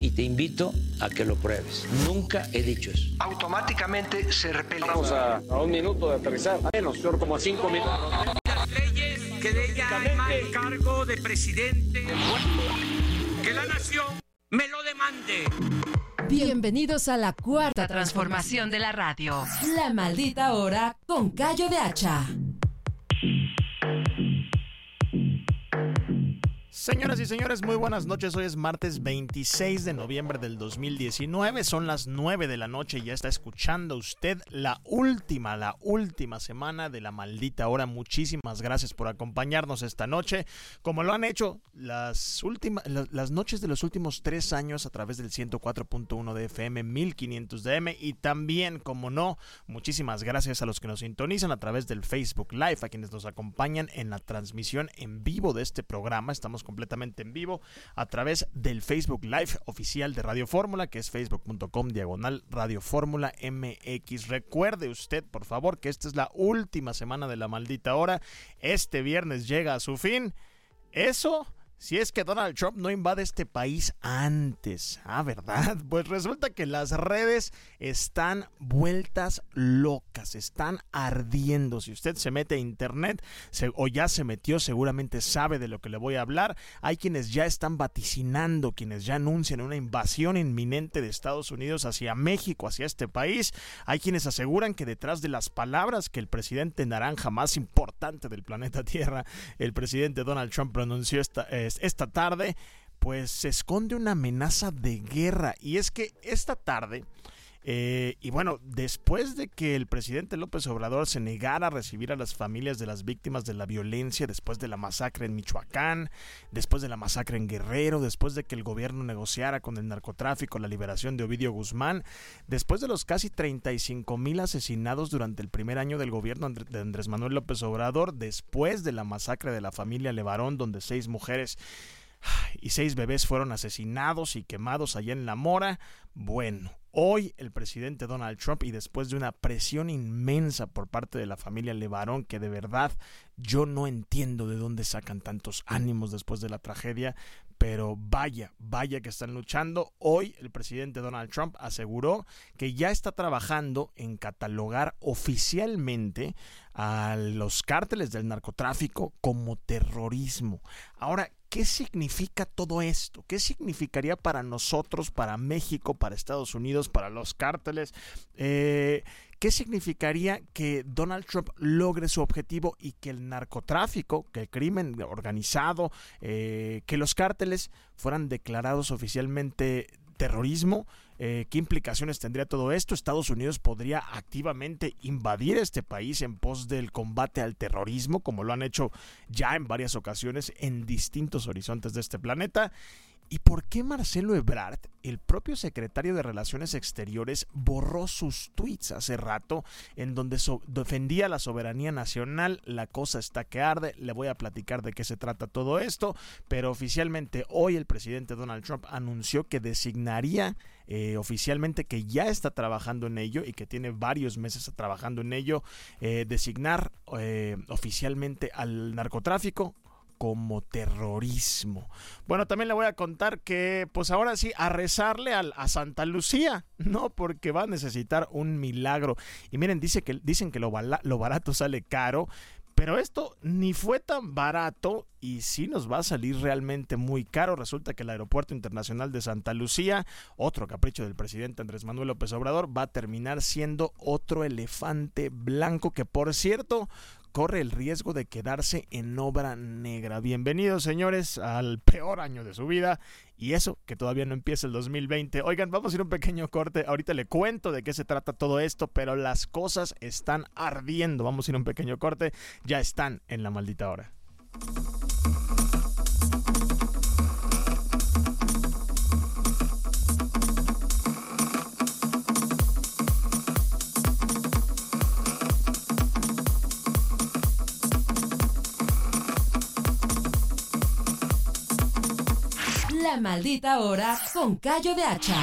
y te invito a que lo pruebes. Nunca he dicho eso. Automáticamente se repele. Vamos a 1 minuto de aterrizar. Menos, señor, como 5 minutos. Las leyes que de ella el cargo de presidente. Que la nación me lo demande. Bienvenidos a la cuarta transformación de la radio. La maldita hora con Cayo de Hacha. Señoras y señores, muy buenas noches. Hoy es martes 26 de noviembre del 2019. Son las 9 de la noche y ya está escuchando usted la última semana de la maldita hora. Muchísimas gracias por acompañarnos esta noche, como lo han hecho las noches de los últimos 3 años a través del 104.1 de FM, 1500 de M, y también, como no, muchísimas gracias a los que nos sintonizan a través del Facebook Live, a quienes nos acompañan en la transmisión en vivo de este programa. Estamos completamente en vivo a través del Facebook Live oficial de Radio Fórmula, que es facebook.com/Radio Fórmula MX. Recuerde usted, por favor, que esta es la última semana de la maldita hora. Este viernes llega a su fin. Eso si es que Donald Trump no invade este país antes. ¿Verdad? Pues resulta que las redes están vueltas locas, están ardiendo. Si usted se mete a internet o ya se metió, seguramente sabe de lo que le voy a hablar. Hay quienes ya están vaticinando, quienes ya anuncian una invasión inminente de Estados Unidos hacia México, hacia este país. Hay quienes aseguran que detrás de las palabras que el presidente naranja más importante del planeta Tierra, el presidente Donald Trump, pronunció esta tarde, pues se esconde una amenaza de guerra. Y es que esta tarde, y bueno, después de que el presidente López Obrador se negara a recibir a las familias de las víctimas de la violencia, después de la masacre en Michoacán, después de la masacre en Guerrero, después de que el gobierno negociara con el narcotráfico la liberación de Ovidio Guzmán, después de los casi 35,000 asesinados durante el primer año del gobierno de Andrés Manuel López Obrador, después de la masacre de la familia Levarón, donde 6 mujeres y 6 bebés fueron asesinados y quemados allá en La Mora. Bueno, hoy el presidente Donald Trump, y después de una presión inmensa por parte de la familia Levarón, que de verdad yo no entiendo de dónde sacan tantos ánimos después de la tragedia, pero vaya que están luchando. Hoy el presidente Donald Trump aseguró que ya está trabajando en catalogar oficialmente a los cárteles del narcotráfico como terrorismo. Ahora, ¿qué significa todo esto? ¿Qué significaría para nosotros, para México, para Estados Unidos, para los cárteles? ¿Qué significaría que Donald Trump logre su objetivo y que el narcotráfico, que el crimen organizado, que los cárteles fueran declarados oficialmente terrorismo? ¿Qué implicaciones tendría todo esto? Estados Unidos podría activamente invadir este país en pos del combate al terrorismo, como lo han hecho ya en varias ocasiones en distintos horizontes de este planeta. ¿Y por qué Marcelo Ebrard, el propio secretario de Relaciones Exteriores, borró sus tweets hace rato en donde defendía la soberanía nacional? La cosa está que arde. Le voy a platicar de qué se trata todo esto, pero oficialmente hoy el presidente Donald Trump anunció que designaría oficialmente, que ya está trabajando en ello y que tiene varios meses trabajando en ello, designar oficialmente al narcotráfico como terrorismo. Bueno, también le voy a contar que pues ahora sí, a rezarle a Santa Lucía, ¿no? Porque va a necesitar un milagro. Y miren, dicen que lo barato sale caro, pero esto ni fue tan barato y sí nos va a salir realmente muy caro. Resulta que el Aeropuerto Internacional de Santa Lucía, otro capricho del presidente Andrés Manuel López Obrador, va a terminar siendo otro elefante blanco que, por cierto, corre el riesgo de quedarse en obra negra. Bienvenidos, señores, al peor año de su vida, y eso que todavía no empieza el 2020. Oigan, vamos a ir a un pequeño corte. Ahorita le cuento de qué se trata todo esto, pero las cosas están ardiendo. Vamos a ir a un pequeño corte. Ya están en la maldita hora. La maldita hora con Cayo de Hacha.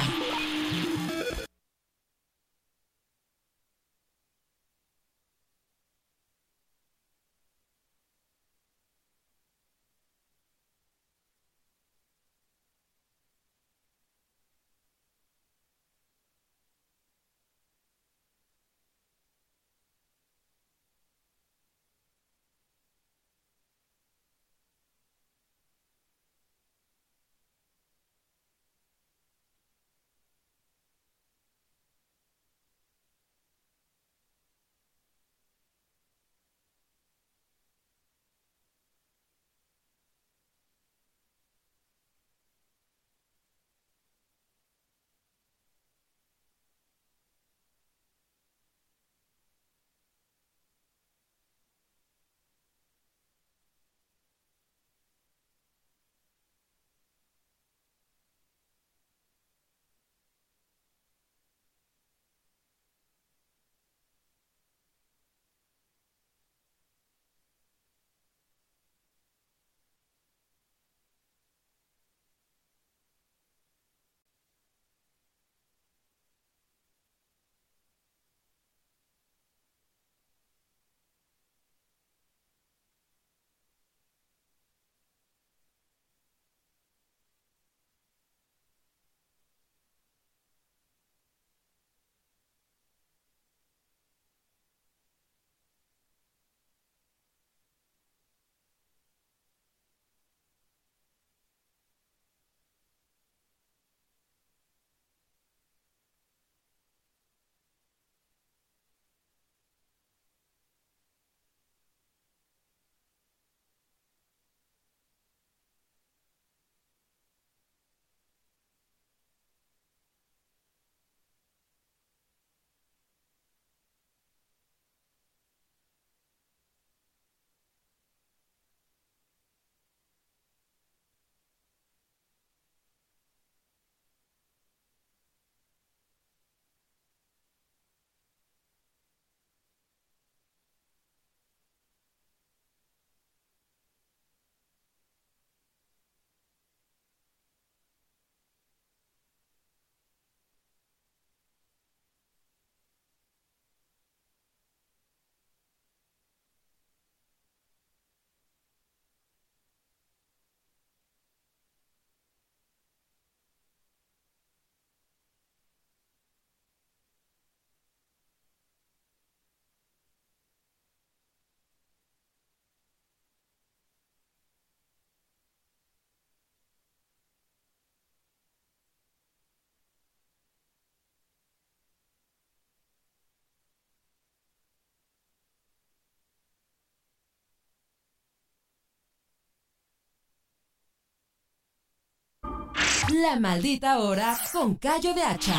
La Maldita Hora con Cayo de Hacha.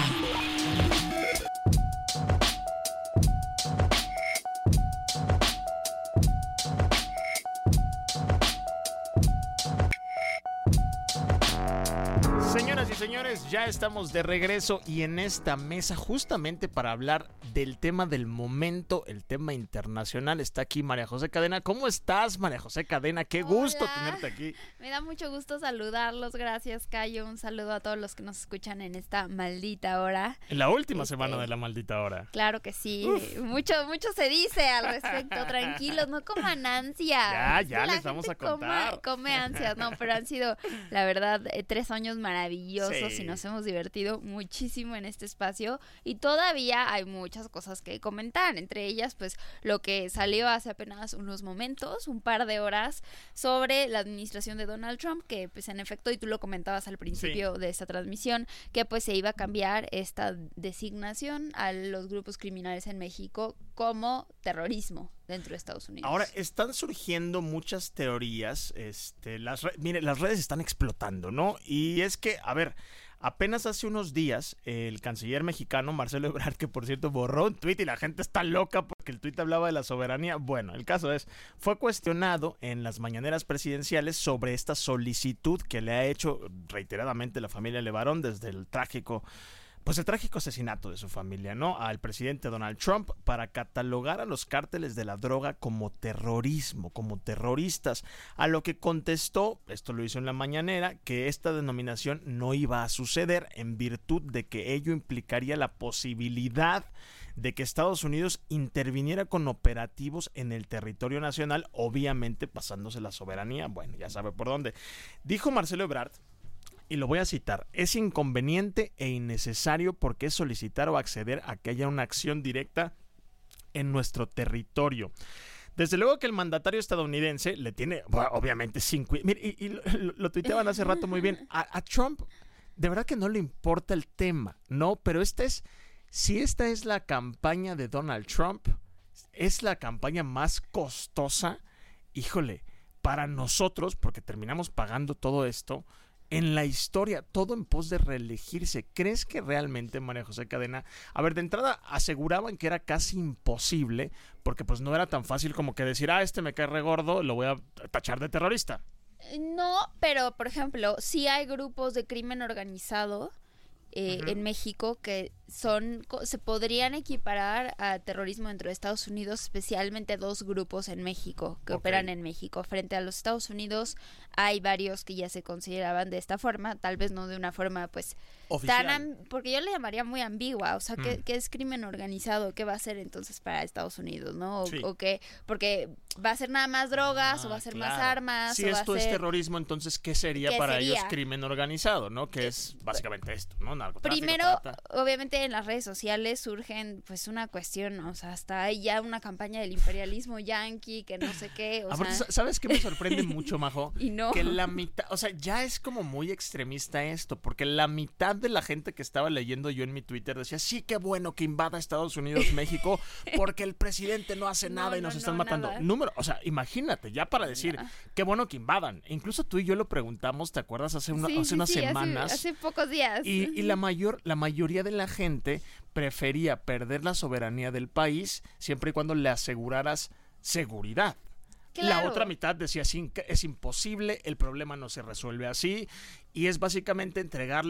Señoras y señores, ya estamos de regreso y en esta mesa justamente para hablar del tema del momento, el tema internacional, está aquí María José Cadena. ¿Cómo estás, María José Cadena? Qué gusto tenerte aquí. Me da mucho gusto saludarlos, gracias, Cayo. Un saludo a todos los que nos escuchan en esta maldita hora. En la última semana de la maldita hora. Claro que sí, mucho se dice al respecto, tranquilos, no coman ansias. Ya les vamos a contar. Come ansias, no, pero han sido, la verdad, 3 años maravillosos Sí. y nos hemos divertido muchísimo en este espacio y todavía hay muchas cosas que comentar, entre ellas pues lo que salió hace apenas unos momentos, un par de horas, sobre la administración de Donald Trump, que pues en efecto, y tú lo comentabas al principio de esta transmisión, que pues se iba a cambiar esta designación a los grupos criminales en México como terrorismo dentro de Estados Unidos. Ahora, están surgiendo muchas teorías, mire, las redes están explotando, ¿no? Y es que, a ver, apenas hace unos días, el canciller mexicano, Marcelo Ebrard, que por cierto borró un tuit y la gente está loca porque el tuit hablaba de la soberanía. Bueno, el caso es, fue cuestionado en las mañaneras presidenciales sobre esta solicitud que le ha hecho reiteradamente la familia Levarón desde el trágico asesinato de su familia, ¿no? Al presidente Donald Trump para catalogar a los cárteles de la droga como terrorismo, como terroristas, a lo que contestó, esto lo hizo en la mañanera, que esta denominación no iba a suceder en virtud de que ello implicaría la posibilidad de que Estados Unidos interviniera con operativos en el territorio nacional, obviamente pasándose la soberanía. Bueno, ya sabe por dónde. Dijo Marcelo Ebrard, y lo voy a citar: es inconveniente e innecesario porque es solicitar o acceder a que haya una acción directa en nuestro territorio. Desde luego que el mandatario estadounidense le tiene, obviamente, lo tuiteaban hace rato muy bien, a Trump de verdad que no le importa el tema, ¿no? Pero si esta es la campaña de Donald Trump, es la campaña más costosa, híjole, para nosotros, porque terminamos pagando todo esto, en la historia, todo en pos de reelegirse. ¿Crees que realmente, María José Cadena, a ver, de entrada aseguraban que era casi imposible, porque pues no era tan fácil como que decir, me cae re gordo, lo voy a tachar de terrorista? No, pero por ejemplo, sí hay grupos de crimen organizado en México que se podrían equiparar a terrorismo dentro de Estados Unidos, especialmente 2 grupos en México que operan en México. Frente a los Estados Unidos hay varios que ya se consideraban de esta forma, tal vez no de una forma pues oficial, porque yo le llamaría muy ambigua, o sea, ¿qué es crimen organizado? ¿Qué va a ser entonces para Estados Unidos, no? Sí. ¿O qué? Porque va a ser nada más drogas o va a ser más armas. Si esto es terrorismo, entonces ¿qué sería para ellos crimen organizado, no? Que es básicamente esto, ¿no? Narcotráfico, primero, obviamente en las redes sociales surgen pues una cuestión, o sea, hasta hay ya una campaña del imperialismo yanqui, que no sé qué, ¿sabes qué me sorprende mucho, Majo? Y no. Que la mitad, o sea, ya es como muy extremista esto, porque la mitad de la gente que estaba leyendo yo en mi Twitter decía, sí, qué bueno que invada Estados Unidos México, porque el presidente no hace nada y nos están matando. Número, o sea, imagínate, ya para decir, qué bueno que invadan. E incluso tú y yo lo preguntamos, ¿te acuerdas? Hace unas semanas. Hace pocos días. Y la mayoría de la gente prefería perder la soberanía del país siempre y cuando le aseguraras seguridad. Claro. La otra mitad decía, sí, es imposible, el problema no se resuelve así, y es básicamente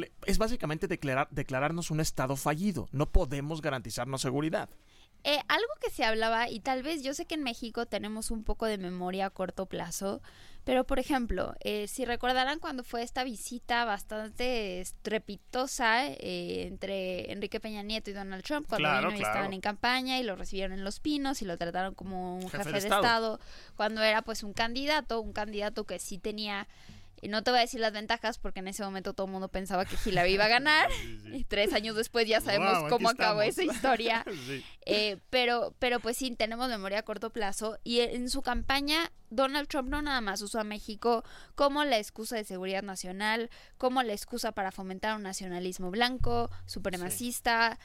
declararnos un estado fallido. No podemos garantizarnos seguridad. Algo que se hablaba, y tal vez yo sé que en México tenemos un poco de memoria a corto plazo, pero por ejemplo, si recordarán cuando fue esta visita bastante estrepitosa entre Enrique Peña Nieto y Donald Trump, cuando vino y estaban en campaña y lo recibieron en Los Pinos y lo trataron como un jefe de Estado, cuando era pues un candidato que sí tenía... No te voy a decir las ventajas porque en ese momento todo el mundo pensaba que Hillary iba a ganar. Sí. Y 3 años después ya sabemos cómo acabó esa historia. Sí. Pero pues sí, tenemos memoria a corto plazo y en su campaña Donald Trump no nada más usó a México como la excusa de seguridad nacional, como la excusa para fomentar un nacionalismo blanco, supremacista,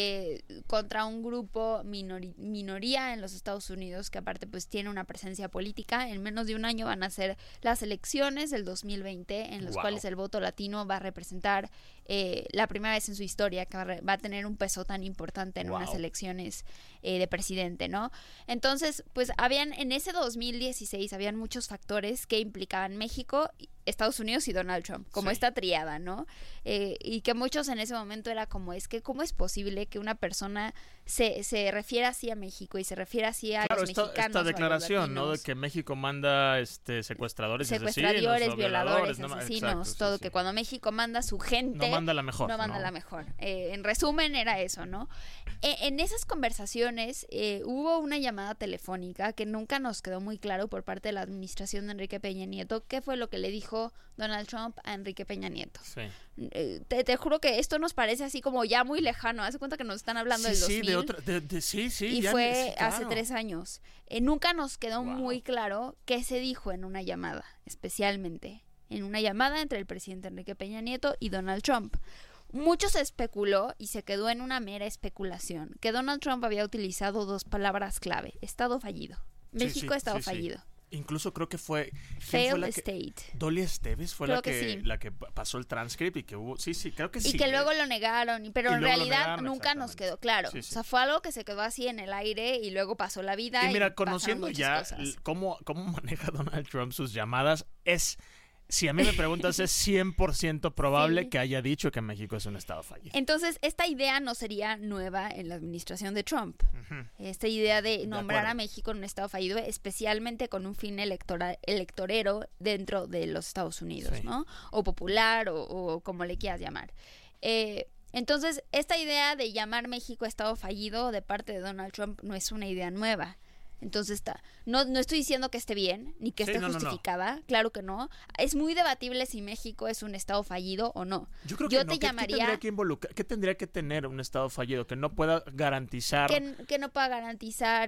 contra un grupo minoría en los Estados Unidos que aparte pues tiene una presencia política. En menos de un año van a ser las elecciones del 2020 en los cuales el voto latino va a representar la primera vez en su historia que va a tener un peso tan importante en unas elecciones de presidente, ¿no? Entonces, pues en ese 2016 habían muchos factores que implicaban México, Estados Unidos y Donald Trump, como esta triada, ¿no? Y que muchos en ese momento era como, es que ¿cómo es posible que una persona se refiera así a México y se refiera así a los mexicanos? Esta declaración, ¿no? De que México manda secuestradores, violadores, ¿no? asesinos, Exacto, todo, que cuando México manda su gente, no manda la mejor. En resumen era eso, ¿no? En esas conversaciones hubo una llamada telefónica que nunca nos quedó muy claro por parte de la administración de Enrique Peña Nieto qué fue lo que le dijo Donald Trump a Enrique Peña Nieto. Sí. Te juro que esto nos parece así como ya muy lejano. Haz de cuenta que nos están hablando del 2000. Y fue hace 3 años. Nunca nos quedó muy claro qué se dijo en una llamada, especialmente en una llamada entre el presidente Enrique Peña Nieto y Donald Trump. Mucho se especuló y se quedó en una mera especulación que Donald Trump había utilizado 2 palabras clave: Estado fallido. México, Estado fallido. Incluso creo que fue Failed State. Dolly Esteves fue la que pasó el transcript y que hubo, creo que sí. Y que luego lo negaron, pero en realidad nunca nos quedó claro. O sea, fue algo que se quedó así en el aire y luego pasó la vida. Y mira, conociendo ya cómo maneja Donald Trump sus llamadas, si a mí me preguntas, es 100% probable que haya dicho que México es un estado fallido. Entonces, esta idea no sería nueva en la administración de Trump. Esta idea de nombrar a México en un estado fallido, especialmente con un fin electorero dentro de los Estados Unidos, ¿no? O popular, o como le quieras llamar. Entonces, esta idea de llamar México estado fallido de parte de Donald Trump no es una idea nueva. Entonces no estoy diciendo que esté bien ni que esté justificada, claro que no. Es muy debatible si México es un estado fallido o no. Yo creo que no. ¿Qué tendría que tener un estado fallido? Que no pueda garantizar... Que no pueda garantizar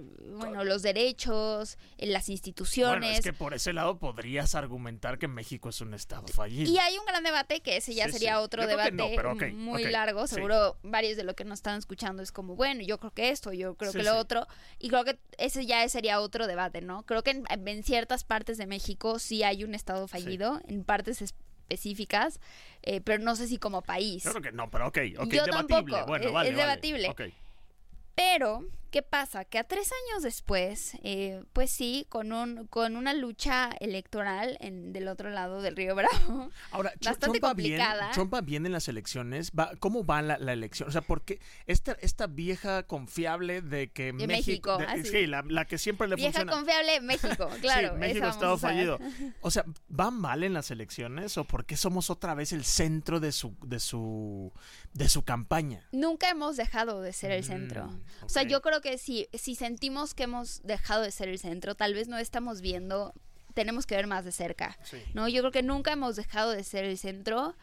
los derechos, las instituciones. Bueno, es que por ese lado podrías argumentar que México es un estado fallido. Y hay un gran debate que ese ya sería otro debate muy largo. Seguro varios de los que nos están escuchando es como, bueno, yo creo que esto, yo creo que lo otro. Y creo que ese ya sería otro debate, ¿no? Creo que en ciertas partes de México sí hay un estado fallido, en partes específicas, pero no sé si como país. Creo que no, pero yo debatible. Tampoco, Bueno, es debatible. Okay. Pero, ¿qué pasa? Que a 3 años después, pues sí, con una lucha electoral del otro lado del Río Bravo, ahora, bastante complicada. Trump va bien en las elecciones. ¿Cómo va la elección? O sea, porque esta vieja confiable de que México sí, la que siempre le vieja funciona. Vieja confiable, México, claro. Sí, México estado fallido. O sea, ¿va mal en las elecciones o por qué somos otra vez el centro de su campaña? Nunca hemos dejado de ser el centro. O sea, yo creo que si sentimos que hemos dejado de ser el centro, tal vez no estamos viendo, tenemos que ver más de cerca, ¿no? Yo creo que nunca hemos dejado de ser el centro.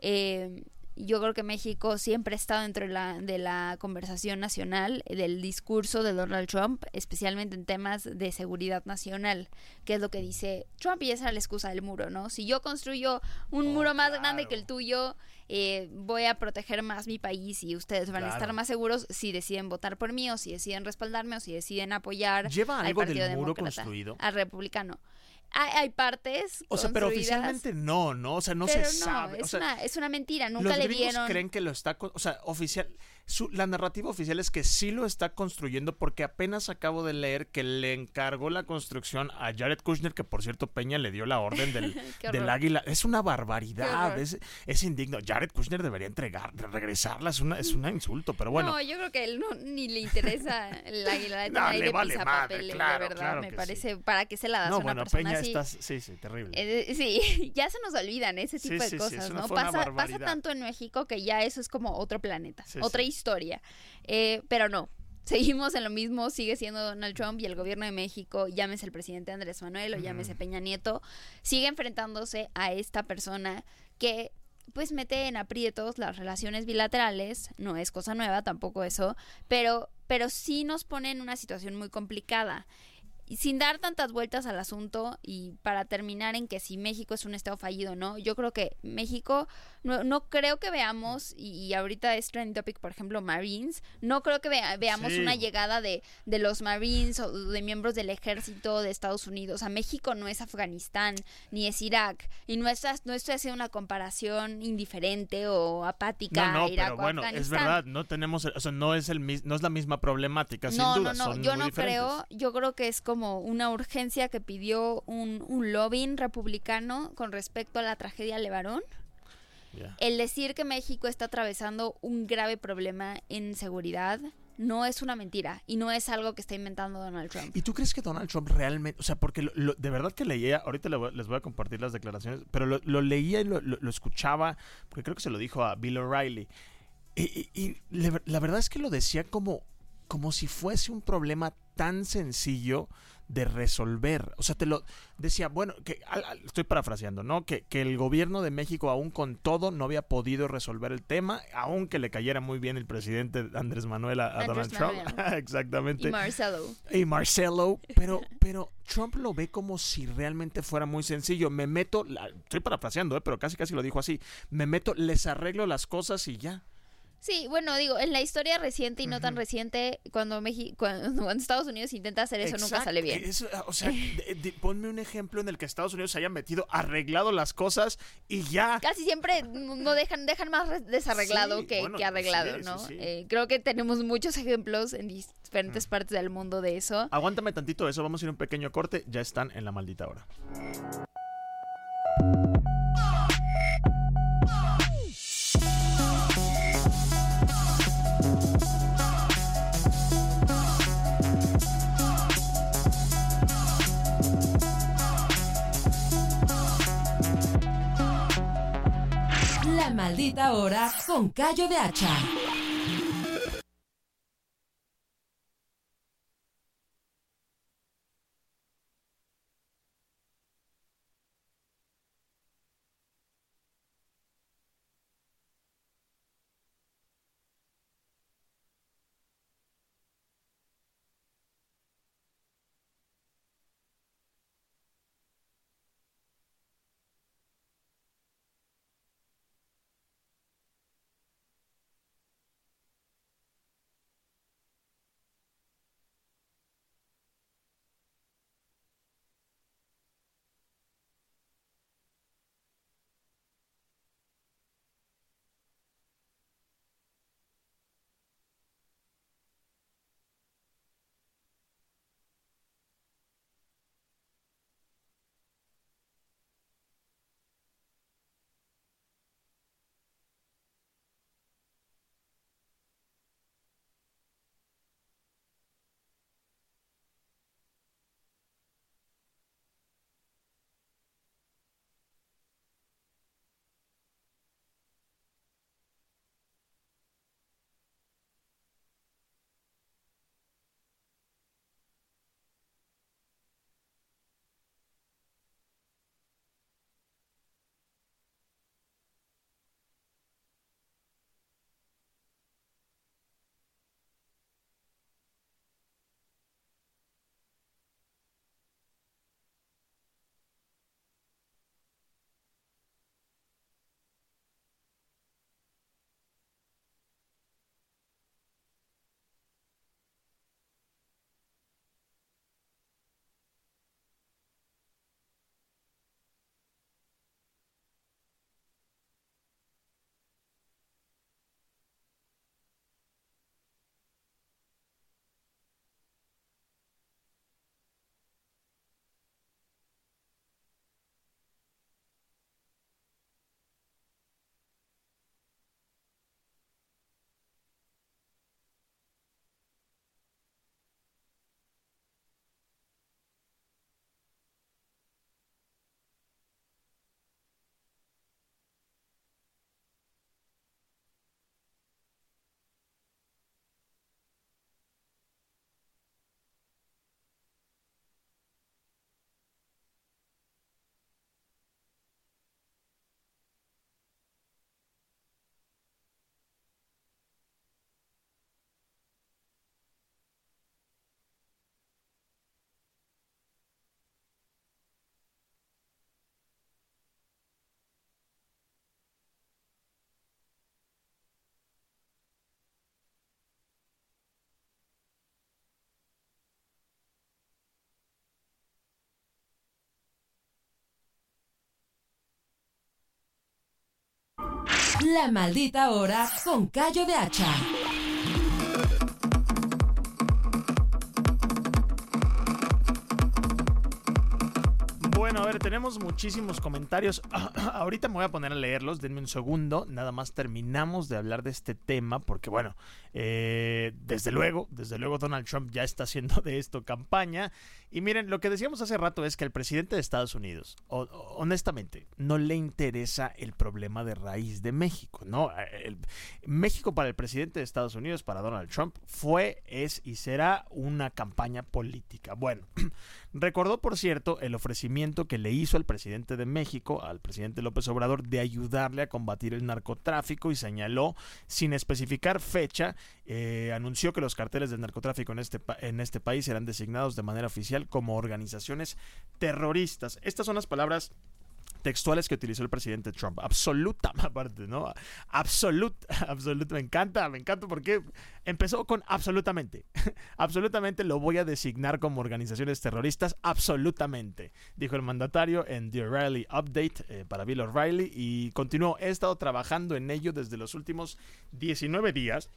Yo creo que México siempre ha estado dentro de la conversación nacional, del discurso de Donald Trump, especialmente en temas de seguridad nacional, que es lo que dice Trump, y esa es la excusa del muro, ¿no? Si yo construyo un muro más grande que el tuyo, voy a proteger más mi país y ustedes van a estar más seguros si deciden votar por mí o si deciden respaldarme o si deciden apoyar ¿Lleva algo al Partido del muro Demócrata, construido? al republicano. Hay partes o sea, pero oficialmente no, o sea, no se sabe. Es una mentira, nunca le dieron. Los gringos creen que lo está, o sea, la narrativa oficial es que sí lo está construyendo porque apenas acabo de leer que le encargó la construcción a Jared Kushner, que por cierto Peña le dio la orden del águila. Es una barbaridad, es indigno. Jared Kushner debería regresarla, es un insulto, pero bueno. No, yo creo que él ni le interesa el águila. No, le vale madre, claro, de verdad, claro me que parece, para que se la das a una persona Peña así. Sí, terrible. Sí, ya se nos olvidan ese tipo de cosas, ¿no? Pasa tanto en México que ya eso es como otro planeta, otra historia. Pero no, seguimos en lo mismo, sigue siendo Donald Trump y el gobierno de México, llámese el presidente Andrés Manuel o llámese Peña Nieto, sigue enfrentándose a esta persona que pues mete en aprietos las relaciones bilaterales, no es cosa nueva tampoco eso, pero pero sí nos pone en una situación muy complicada. Y sin dar tantas vueltas al asunto, y para terminar en que si México es un estado fallido o no, yo creo que México, no creo que veamos, y ahorita es trending topic, por ejemplo, Marines, no creo que veamos una llegada de los Marines o de miembros del ejército de Estados Unidos. A México no es Afganistán, ni es Irak, y no estoy haciendo una comparación indiferente o apática a Irak pero o bueno, Afganistán. es verdad, no tenemos, o sea, no es la misma problemática, sin duda, son yo muy no diferentes. yo creo que es como una urgencia que pidió un lobbying republicano con respecto a la tragedia Levarón. Yeah. El decir que México está atravesando un grave problema en seguridad no es una mentira y no es algo que está inventando Donald Trump. ¿Y tú crees que Donald Trump realmente, o sea, porque de verdad que leía, ahorita les voy a compartir las declaraciones, pero lo leía y lo escuchaba, porque creo que se lo dijo a Bill O'Reilly, y la verdad es que lo decía como si fuese un problema tan sencillo de resolver. O sea, te lo decía, bueno, que estoy parafraseando, ¿no? Que el gobierno de México, aún con todo, no había podido resolver el tema, aunque le cayera muy bien el presidente Andrés Manuel a Donald Trump. Exactamente. Y Marcelo. Pero Trump lo ve como si realmente fuera muy sencillo. Estoy parafraseando, pero casi lo dijo así. Les arreglo las cosas y ya. Sí, bueno, digo, en la historia reciente y no tan reciente, cuando Estados Unidos intenta hacer eso, nunca sale bien. O sea, ponme un ejemplo en el que Estados Unidos se haya metido, arreglado las cosas y ya. Casi siempre no dejan más desarreglado que arreglado, ¿no? Sí. Creo que tenemos muchos ejemplos en diferentes partes del mundo de eso. Aguántame tantito eso, vamos a ir a un pequeño corte, ya están en La Maldita Hora. La Maldita Hora con Cayo de Hacha. La Maldita Hora con Cayo de Hacha. Bueno, a ver, tenemos muchísimos comentarios. Ahorita me voy a poner a leerlos, denme un segundo. Nada más terminamos de hablar de este tema porque, bueno, desde luego Donald Trump ya está haciendo de esto campaña. Y miren, lo que decíamos hace rato es que al presidente de Estados Unidos, honestamente, no le interesa el problema de raíz de México, ¿no? México para el presidente de Estados Unidos, para Donald Trump, fue, es y será una campaña política. Bueno, recordó, por cierto, el ofrecimiento que le hizo al presidente de México, al presidente López Obrador, de ayudarle a combatir el narcotráfico y señaló, sin especificar fecha, anunció que los carteles del narcotráfico en este país serán designados de manera oficial como organizaciones terroristas. Estas son las palabras textuales que utilizó el presidente Trump. Absoluta, aparte, ¿no? Absoluta, me encanta porque empezó con absolutamente. Absolutamente lo voy a designar como organizaciones terroristas, absolutamente, dijo el mandatario en The O'Reilly Update para Bill O'Reilly y continuó, he estado trabajando en ello desde los últimos 19 días.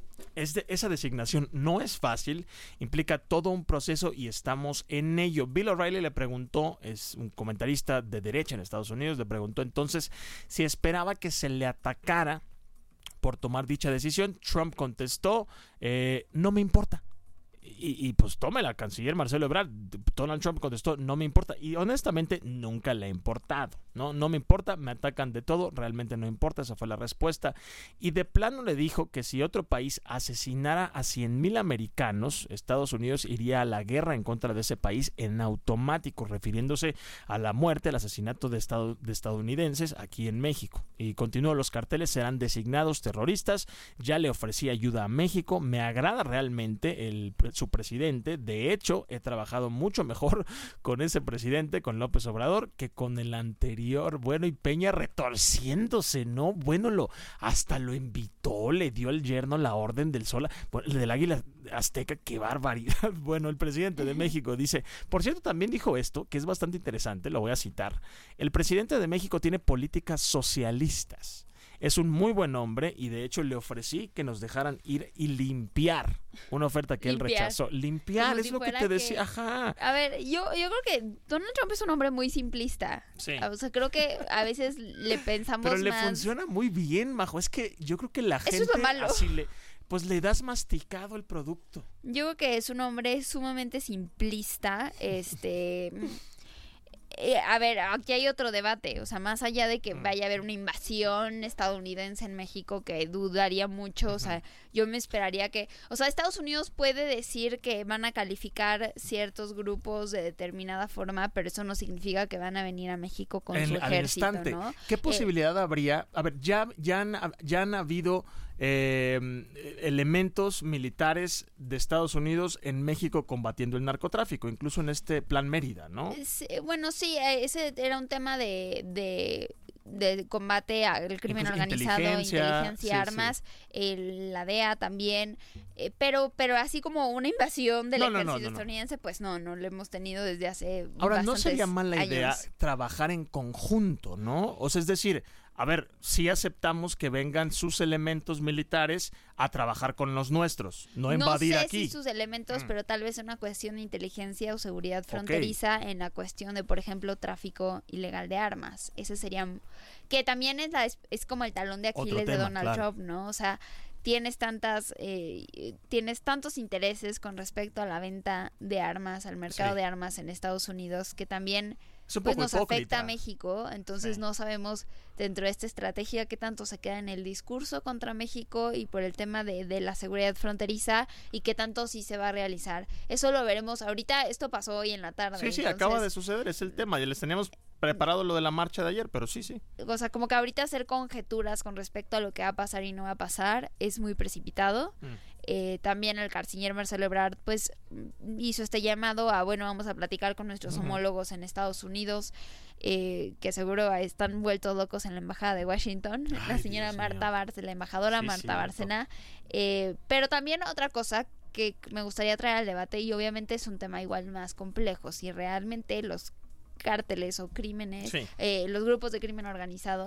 Esa designación no es fácil, implica todo un proceso y estamos en ello. Bill O'Reilly le preguntó, es un comentarista de derecha en Estados Unidos, le preguntó entonces si esperaba que se le atacara por tomar dicha decisión. Trump contestó, no me importa. Y pues tómela, canciller Marcelo Ebrard. Donald Trump contestó, no me importa. Y honestamente nunca le ha importado, ¿no? No me importa, me atacan de todo, realmente no importa, esa fue la respuesta. Y de plano le dijo que si otro país asesinara a 100,000 americanos, Estados Unidos iría a la guerra en contra de ese país en automático, refiriéndose a la muerte, al asesinato de estadounidenses aquí en México. Y continuó, los carteles serán designados terroristas, ya le ofrecí ayuda a México, me agrada realmente su presidente, de hecho he trabajado mucho mejor con ese presidente, con López Obrador, que con el anterior. Bueno, y Peña retorciéndose, ¿no? Bueno, hasta lo invitó, le dio al yerno la Orden del Sol, del Águila Azteca, qué barbaridad. Bueno, el presidente de México dice, por cierto, también dijo esto, que es bastante interesante, lo voy a citar, el presidente de México tiene políticas socialistas. Es un muy buen hombre y de hecho le ofrecí que nos dejaran ir y limpiar una oferta que él rechazó. Limpiar, como es si lo que te decía. Ajá. A ver, yo creo que Donald Trump es un hombre muy simplista. Sí. O sea, creo que a veces le pensamos Pero le más. funciona muy bien, Majo. Es que yo creo que la gente eso es lo malo. Así pues le das masticado el producto. Yo creo que es un hombre sumamente simplista, a ver, aquí hay otro debate, o sea, más allá de que vaya a haber una invasión estadounidense en México, que dudaría mucho, o sea, yo me esperaría que, o sea, Estados Unidos puede decir que van a calificar ciertos grupos de determinada forma, pero eso no significa que van a venir a México con su ejército, ¿no? ¿Qué posibilidad habría? A ver, ya han habido elementos militares de Estados Unidos en México combatiendo el narcotráfico, incluso en este Plan Mérida, ¿no? Bueno, sí, ese era un tema de combate al crimen organizado, inteligencia, armas, la DEA también, pero así como una invasión del ejército estadounidense, pues no lo hemos tenido desde hace Ahora, bastantes no sería mala años. idea trabajar en conjunto, ¿no? O sea, es decir, a ver, sí aceptamos que vengan sus elementos militares a trabajar con los nuestros, no invadir aquí. No sé si sus elementos, pero tal vez una cuestión de inteligencia o seguridad fronteriza en la cuestión de, por ejemplo, tráfico ilegal de armas. Ese sería, que también es como el talón de Aquiles de Donald Trump, ¿no? O sea, tienes tantos intereses con respecto a la venta de armas, al mercado de armas en Estados Unidos, que también pues nos afecta a México, entonces no sabemos dentro de esta estrategia qué tanto se queda en el discurso contra México y por el tema de la seguridad fronteriza y qué tanto sí se va a realizar. Eso lo veremos ahorita, esto pasó hoy en la tarde. Sí, entonces, acaba de suceder, es el tema, ya les teníamos preparado lo de la marcha de ayer, pero sí. O sea, como que ahorita hacer conjeturas con respecto a lo que va a pasar y no va a pasar es muy precipitado. También el canciller Marcelo Ebrard pues hizo este llamado a, bueno, vamos a platicar con nuestros homólogos en Estados Unidos, que seguro están vueltos locos en la embajada de Washington. La señora Marta Bárcena, la embajadora Marta Bárcena. Pero también otra cosa que me gustaría traer al debate, y obviamente es un tema igual más complejo, si realmente los cárteles o crímenes, los grupos de crimen organizado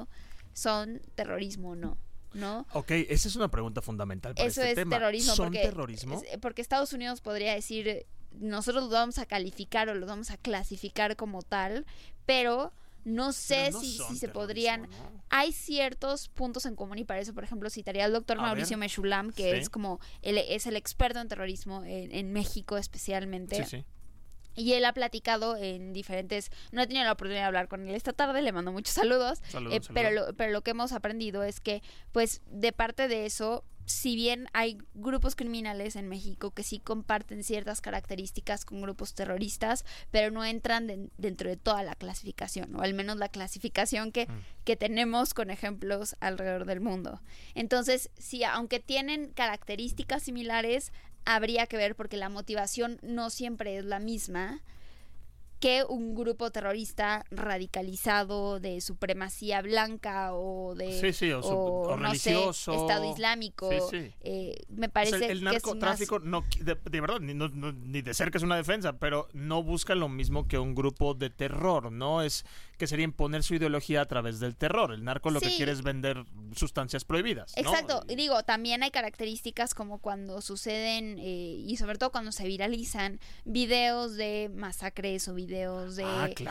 son terrorismo o no, ¿no? Ok, esa es una pregunta fundamental para Eso este es tema. terrorismo. ¿Son terrorismo? Porque Estados Unidos podría decir, nosotros los vamos a calificar o los vamos a clasificar como tal, pero no sé Pero no si son se terrorismo, podrían... ¿no? Hay ciertos puntos en común y para eso, por ejemplo, citaría al doctor A Mauricio ver. Meshulam, que Sí. es como es el experto en terrorismo en México especialmente. Sí. Y él ha platicado en diferentes... No he tenido la oportunidad de hablar con él esta tarde, le mando muchos saludos. Saludos. Pero lo que hemos aprendido es que, pues, de parte de eso, si bien hay grupos criminales en México que sí comparten ciertas características con grupos terroristas, pero no entran dentro de toda la clasificación, o al menos la clasificación que tenemos con ejemplos alrededor del mundo. Entonces, sí, aunque tienen características similares, habría que ver porque la motivación no siempre es la misma que un grupo terrorista radicalizado de supremacía blanca o de o no religioso, sé, Estado Islámico. Sí. Me parece o sea, el que es narcotráfico más... no, de verdad ni de cerca es una defensa, pero no busca lo mismo que un grupo de terror, ¿no? Es que sería imponer su ideología a través del terror. El narco lo que quiere es vender sustancias prohibidas, ¿no? Exacto. Y digo, también hay características como cuando suceden y sobre todo cuando se viralizan videos de masacres o videos de,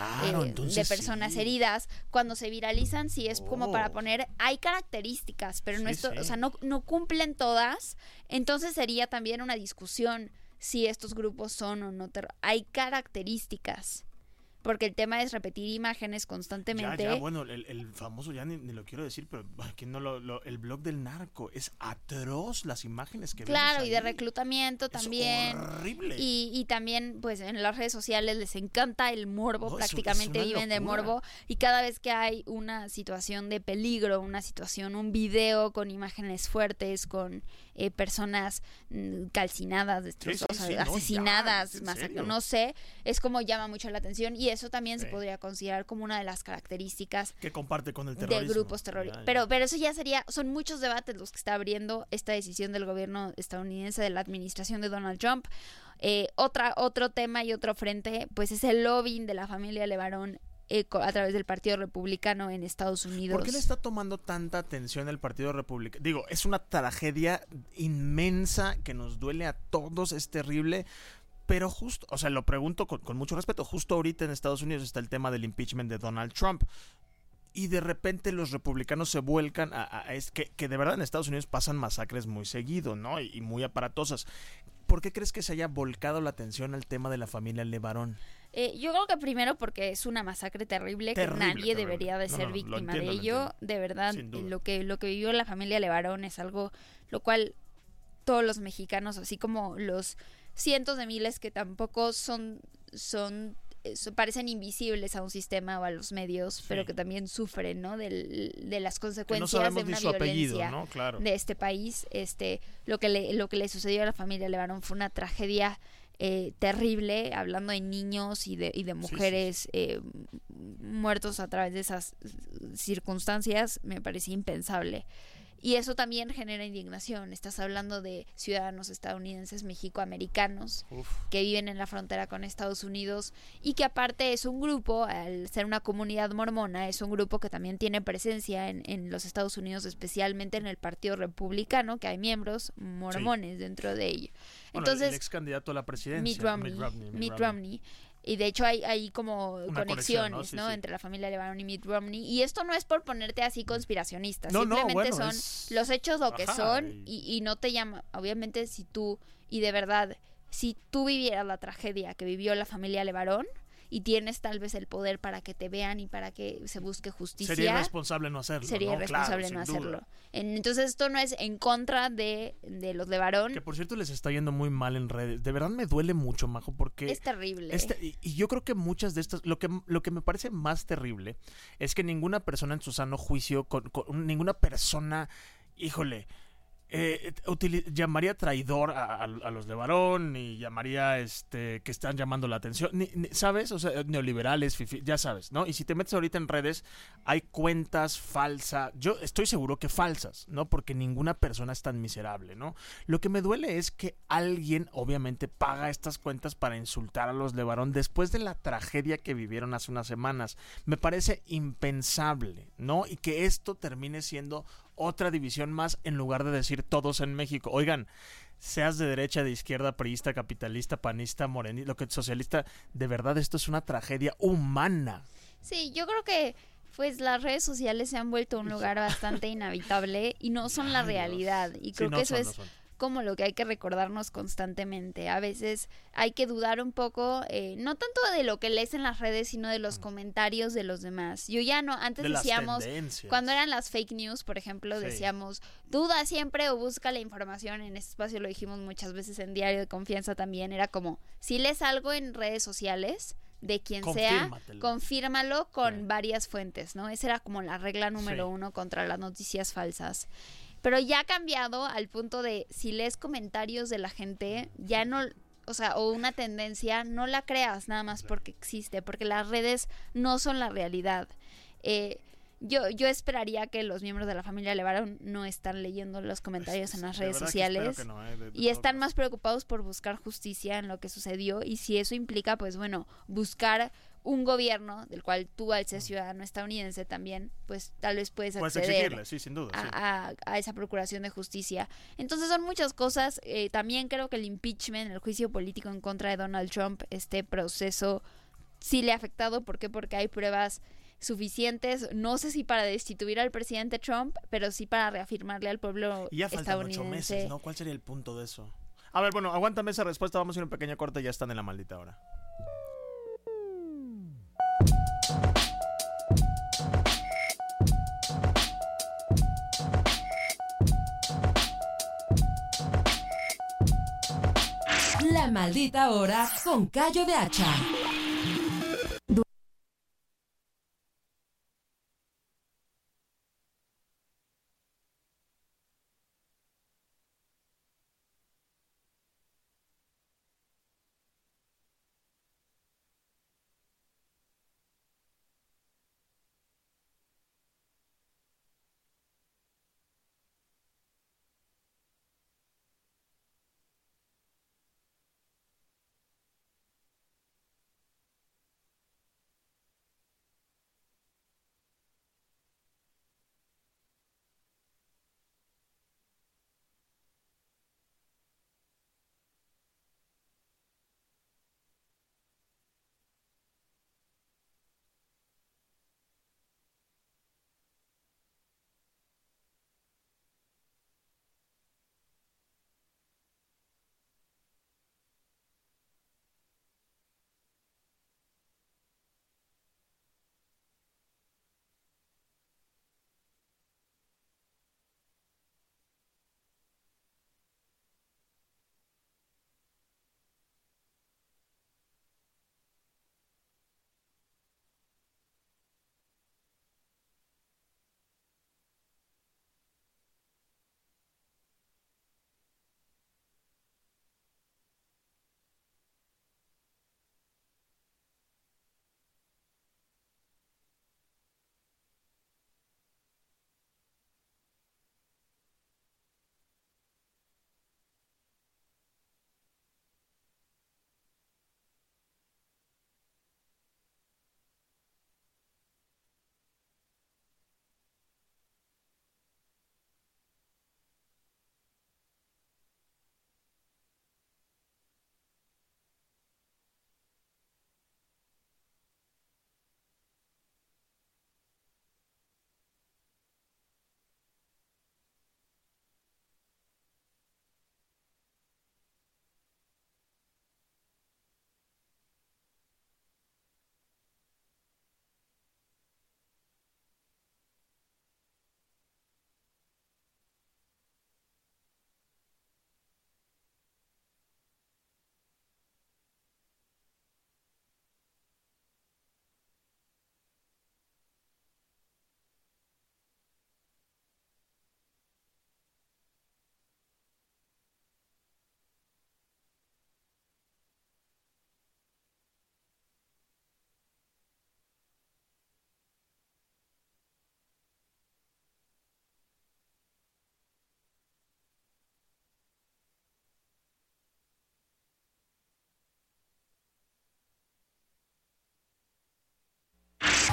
de personas heridas. Cuando se viralizan, sí es como para poner, hay características, pero no o sea, no cumplen todas. Entonces sería también una discusión si estos grupos son o no hay características. Porque el tema es repetir imágenes constantemente. Ya, bueno, el famoso, ya ni lo quiero decir, pero ¿quién no el blog del narco? Es atroz las imágenes que vemos Claro, ahí. Y de reclutamiento también. Es horrible. Y también, pues, en las redes sociales les encanta el morbo, prácticamente viven de morbo. Y cada vez que hay una situación de peligro, un video con imágenes fuertes, con personas calcinadas, destrozadas, asesinadas, no sé, es como llama mucho la atención y eso también se podría considerar como una de las características que comparte con el terrorismo de grupos terroristas. Pero eso ya son muchos debates los que está abriendo esta decisión del gobierno estadounidense, de la administración de Donald Trump. Otro tema y otro frente, pues es el lobbying de la familia LeBaron a través del Partido Republicano en Estados Unidos. ¿Por qué le está tomando tanta atención el Partido Republicano? Digo, es una tragedia inmensa que nos duele a todos, es terrible, pero justo, o sea, lo pregunto con mucho respeto, justo ahorita en Estados Unidos está el tema del impeachment de Donald Trump. Y de repente los republicanos se vuelcan que de verdad en Estados Unidos pasan masacres muy seguido, ¿no? Y muy aparatosas. ¿Por qué crees que se haya volcado la atención al tema de la familia LeBaron? Yo creo que primero porque es una masacre terrible que nadie debería de ser víctima de ello. De verdad, lo que vivió la familia LeBaron es algo lo cual todos los mexicanos, así como los cientos de miles que tampoco parecen invisibles a un sistema o a los medios, pero que también sufren, ¿no? De las consecuencias de una violencia, ¿no? Claro. de este país. Lo que le sucedió a la familia LeBaron fue una tragedia terrible, hablando de niños y de mujeres muertos a través de esas circunstancias. Me parece impensable. Y eso también genera indignación. Estás hablando de ciudadanos estadounidenses, mexicoamericanos, que viven en la frontera con Estados Unidos y que aparte es un grupo, al ser una comunidad mormona, es un grupo que también tiene presencia en los Estados Unidos, especialmente en el Partido Republicano, que hay miembros mormones dentro de ello. Bueno, entonces, el ex candidato a la presidencia, Mitt Romney. Y de hecho hay como una conexiones, ¿no? Sí. Entre la familia LeBaron y Mitt Romney. Y esto no es por ponerte así conspiracionista. No, simplemente bueno, son los hechos lo que son y no te llama. Obviamente si tú vivieras la tragedia que vivió la familia LeBaron y tienes tal vez el poder para que te vean y para que se busque justicia, sería irresponsable no hacerlo. Sería irresponsable no hacerlo. Entonces esto no es en contra de los LeBaron. Que por cierto les está yendo muy mal en redes. De verdad me duele mucho, Majo, porque es terrible. Y yo creo que muchas de estas, lo que me parece más terrible es que ninguna persona en su sano juicio, ninguna persona, híjole, llamaría traidor a los de Varón y llamaría que están llamando la atención, ¿sabes? O sea, neoliberales, ya sabes, ¿no? Y si te metes ahorita en redes, hay cuentas falsas, yo estoy seguro que falsas, ¿no? Porque ninguna persona es tan miserable, ¿no? Lo que me duele es que alguien obviamente paga estas cuentas para insultar a los de Varón después de la tragedia que vivieron hace unas semanas. Me parece impensable, ¿no? Y que esto termine siendo otra división más en lugar de decir todos en México. Oigan, seas de derecha, de izquierda, priista, capitalista, panista, morenista, lo que socialista, de verdad esto es una tragedia humana. Sí, yo creo que pues las redes sociales se han vuelto un lugar bastante inhabitable y no son la realidad. Y creo que eso es como lo que hay que recordarnos constantemente. A veces hay que dudar un poco, no tanto de lo que lees en las redes, sino de los comentarios de los demás. Yo ya no, antes de decíamos, tendencias. Cuando eran las fake news, por ejemplo, decíamos, duda siempre o busca la información. En este espacio lo dijimos muchas veces, en Diario de Confianza también, era como, si lees algo en redes sociales, de quien sea, confírmalo con varias fuentes, ¿no? Esa era como la regla número 1 contra las noticias falsas. Pero ya ha cambiado al punto de si lees comentarios de la gente, ya no, o sea, o una tendencia, no la creas nada más porque existe, porque las redes no son la realidad. Yo esperaría que los miembros de la familia Levarón no están leyendo los comentarios en las redes sociales y están más preocupados por buscar justicia en lo que sucedió, y si eso implica, pues bueno, buscar un gobierno del cual tú, al ser ciudadano estadounidense también, pues tal vez puedes acceder sin duda, a esa procuración de justicia. Entonces son muchas cosas. También creo que el impeachment, el juicio político en contra de Donald Trump, este proceso sí le ha afectado. ¿Por qué? Porque hay pruebas suficientes, no sé si para destituir al presidente Trump, pero sí para reafirmarle al pueblo y ya faltan 8 meses, ¿no? ¿Cuál sería el punto de eso? A ver, bueno, aguántame esa respuesta, vamos a ir a un pequeño corte y ya están en La Maldita Hora. La Maldita Hora con Cayo de Hacha.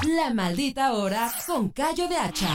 La Maldita Hora con Cayo de Hacha.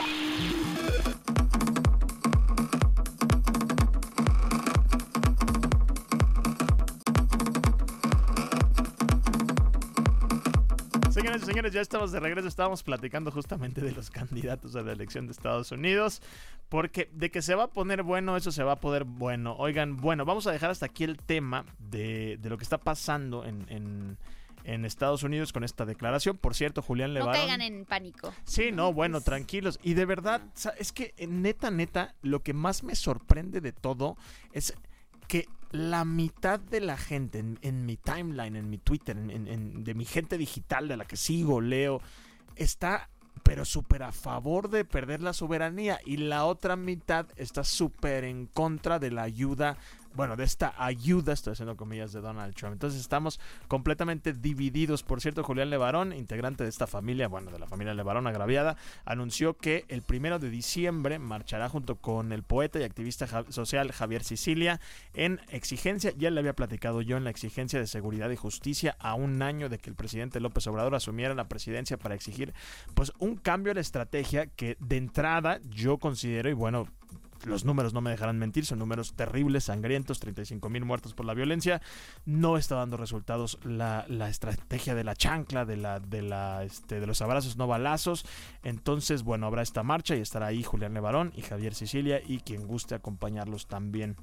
Señoras y señores, ya estamos de regreso. Estábamos platicando justamente de los candidatos a la elección de Estados Unidos, porque de que se va a poner bueno, eso se va a poner bueno. Oigan, bueno, vamos a dejar hasta aquí el tema de lo que está pasando en Estados Unidos con esta declaración. Por cierto, Julián Levarón... No caigan en pánico. Sí, no, bueno, tranquilos. Y de verdad, es que neta, lo que más me sorprende de todo es que la mitad de la gente en mi timeline, en mi Twitter, de mi gente digital de la que sigo, leo, está pero súper a favor de perder la soberanía, y la otra mitad está súper en contra de la ayuda, bueno, de esta ayuda, estoy haciendo comillas, de Donald Trump. Entonces estamos completamente divididos. Por cierto, Julián Levarón, integrante de esta familia, bueno, de la familia Levarón agraviada, anunció que el 1 de diciembre marchará junto con el poeta y activista social Javier Sicilia en exigencia, ya le había platicado yo, en la exigencia de seguridad y justicia, a un año de que el presidente López Obrador asumiera la presidencia, para exigir pues un cambio en la estrategia que de entrada yo considero, y bueno, los números no me dejarán mentir, son números terribles, sangrientos, 35,000 muertos por la violencia. No está dando resultados la estrategia de la chancla, de los abrazos no balazos. Entonces, bueno, habrá esta marcha y estará ahí Julián Levarón y Javier Sicilia, y quien guste acompañarlos también.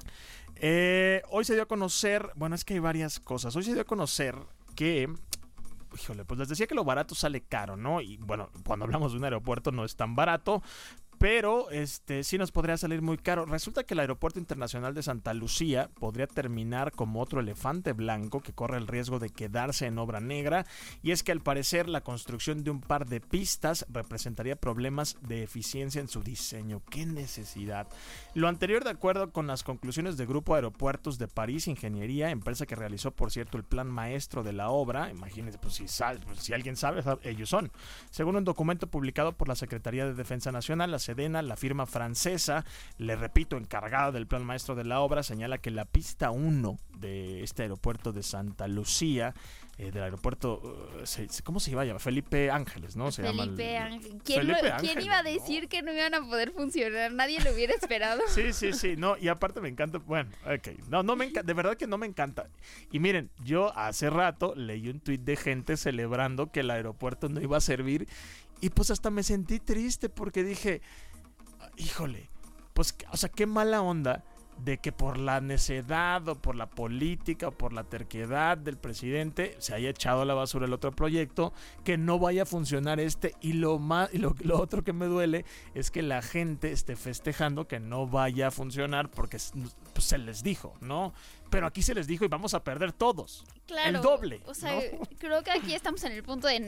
Hoy se dio a conocer, bueno, es que hay varias cosas. Hoy se dio a conocer que... Híjole, pues les decía que lo barato sale caro, ¿no? Y bueno, cuando hablamos de un aeropuerto no es tan barato, pero sí nos podría salir muy caro. Resulta que el Aeropuerto Internacional de Santa Lucía podría terminar como otro elefante blanco que corre el riesgo de quedarse en obra negra, y es que al parecer la construcción de un par de pistas representaría problemas de eficiencia en su diseño. ¡Qué necesidad! Lo anterior de acuerdo con las conclusiones de Grupo Aeropuertos de París Ingeniería, empresa que realizó, por cierto, el plan maestro de la obra. Imagínense, pues si alguien sabe, ellos son. Según un documento publicado por la Secretaría de Defensa Nacional, la Sedena, la firma francesa, le repito, encargada del plan maestro de la obra, señala que la pista 1 de este aeropuerto de Santa Lucía, del aeropuerto, ¿cómo se iba a llamar? Felipe Ángeles, ¿no? Felipe Ángeles. ¿Quién iba a decir que no iban a poder funcionar? Nadie lo hubiera esperado. Sí, no, y aparte me encanta, bueno, no me encanta, de verdad que no me encanta. Y miren, yo hace rato leí un tuit de gente celebrando que el aeropuerto no iba a servir, y pues hasta me sentí triste porque dije, híjole, pues, o sea, qué mala onda de que por la necedad o por la política o por la terquedad del presidente se haya echado a la basura el otro proyecto, que no vaya a funcionar y lo otro que me duele es que la gente esté festejando que no vaya a funcionar porque pues, se les dijo, ¿no? Pero aquí se les dijo y vamos a perder todos. Claro, el doble. O sea, ¿no? Creo que aquí estamos en el punto de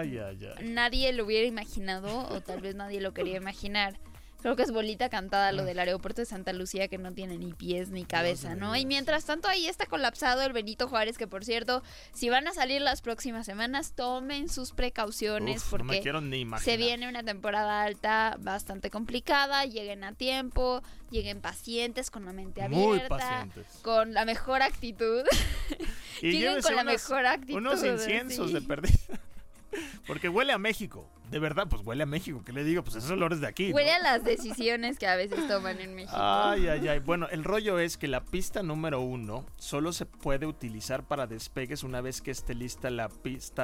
nadie lo hubiera imaginado, o tal vez nadie lo quería imaginar. Creo que es bolita cantada lo del aeropuerto de Santa Lucía, que no tiene ni pies ni cabeza, ¿no? Y mientras tanto ahí está colapsado el Benito Juárez, que por cierto, si van a salir las próximas semanas, tomen sus precauciones, porque no me quiero ni imaginar. Se viene una temporada alta bastante complicada. Lleguen a tiempo, lleguen pacientes, con la mente abierta, con la mejor actitud. Y lleguen con la mejor actitud. Unos inciensos de perdida. Porque huele a México. De verdad, pues huele a México. ¿Qué le digo? Pues esos olores de aquí, huele, ¿no? A las decisiones que a veces toman en México. Ay. Bueno, el rollo es que la pista número 1 solo se puede utilizar para despegues una vez que esté lista la pista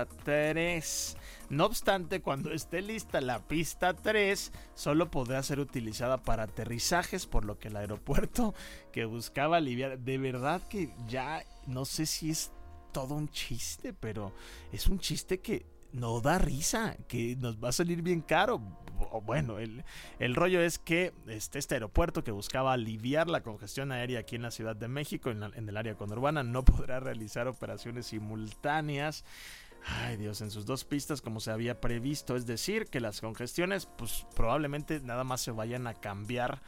3. No obstante, cuando esté lista la pista 3, solo podrá ser utilizada para aterrizajes, por lo que el aeropuerto que buscaba aliviar... De verdad que ya no sé si es todo un chiste, pero es un chiste que no da risa, que nos va a salir bien caro. Bueno, el rollo es que este aeropuerto que buscaba aliviar la congestión aérea aquí en la Ciudad de México, en el área conurbana, no podrá realizar operaciones simultáneas. Ay, Dios, en sus dos pistas como se había previsto. Es decir, que las congestiones pues probablemente nada más se vayan a cambiar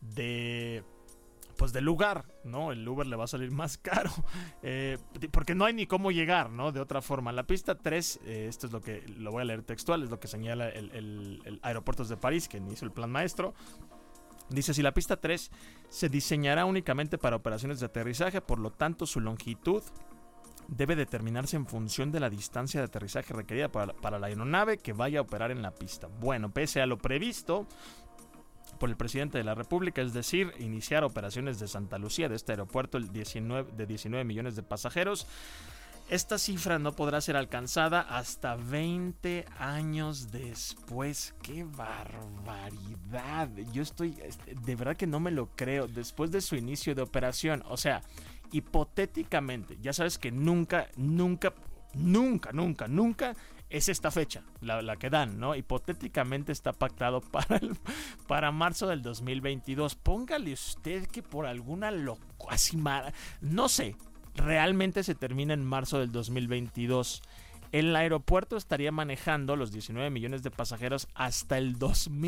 de lugar, ¿no? El Uber le va a salir más caro, porque no hay ni cómo llegar, ¿no? De otra forma. La pista 3, esto es lo que, lo voy a leer textual, es lo que señala el Aeropuertos de París, que hizo el plan maestro. Dice, si la pista 3 se diseñará únicamente para operaciones de aterrizaje, por lo tanto su longitud debe determinarse en función de la distancia de aterrizaje requerida para la aeronave que vaya a operar en la pista. Bueno, pese a lo previsto por el presidente de la República, es decir, iniciar operaciones de Santa Lucía, de este aeropuerto de 19 millones de pasajeros, esta cifra no podrá ser alcanzada hasta 20 años después. ¡Qué barbaridad! Yo estoy, de verdad que no me lo creo, después de su inicio de operación. O sea, hipotéticamente, ya sabes que nunca es esta fecha, la que dan, ¿no? Hipotéticamente está pactado para marzo del 2022. Póngale usted que por alguna no sé, realmente se termina en marzo del 2022. El aeropuerto estaría manejando los 19 millones de pasajeros hasta el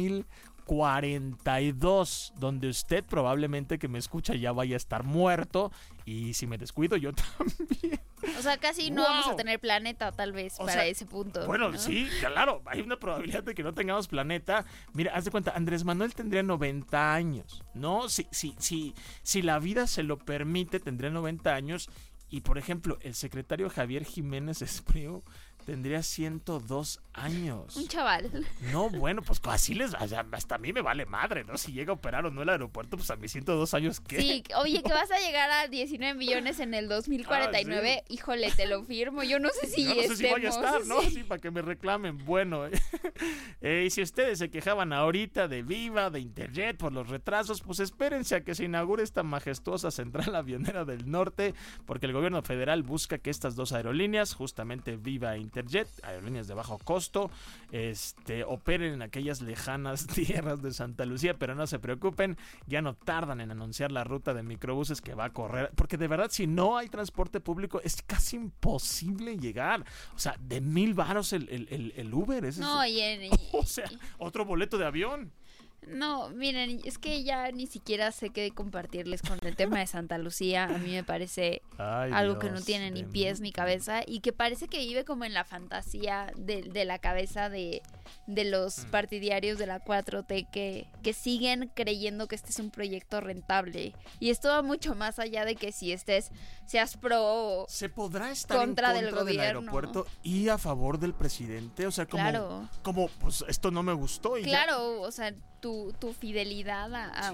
2042, donde usted probablemente que me escucha ya vaya a estar muerto, y si me descuido yo también. O sea, casi no vamos a tener planeta tal vez para ese punto. Bueno, ¿no? sí, claro, hay una probabilidad de que no tengamos planeta. Mira, haz de cuenta, Andrés Manuel tendría 90 años, ¿no? Si la vida se lo permite, tendría 90 años. Y, por ejemplo, el secretario Javier Jiménez Espriu tendría 102 años. Un chaval. No, bueno, pues así hasta a mí me vale madre, ¿no? Si llega a operar o no el aeropuerto, pues a mis 102 años, ¿qué? Sí, oye, que vas a llegar a 19 millones en el 2049, sí. Híjole, te lo firmo. Yo no sé si no sé si voy a estar, ¿no? Sí, para que me reclamen. Bueno, y si ustedes se quejaban ahorita de Viva, de Interjet por los retrasos, pues espérense a que se inaugure esta majestuosa central avionera del norte, porque el gobierno federal busca que estas dos aerolíneas, justamente Viva e Interjet, aerolíneas de bajo costo, operen en aquellas lejanas tierras de Santa Lucía, pero no se preocupen, ya no tardan en anunciar la ruta de microbuses que va a correr, porque de verdad si no hay transporte público es casi imposible llegar. O sea, de 1,000 varos el Uber. O sea, otro boleto de avión. No, miren, es que ya ni siquiera sé qué compartirles con el tema de Santa Lucía. A mí me parece algo que no tiene ni pies ni cabeza y que parece que vive como en la fantasía de la cabeza de los partidarios de la 4T que siguen creyendo que este es un proyecto rentable. Y esto va mucho más allá de que si seas pro ¿se podrá estar contra en contra del aeropuerto y a favor del presidente? O sea, como pues esto no me gustó y claro, o sea, tu fidelidad a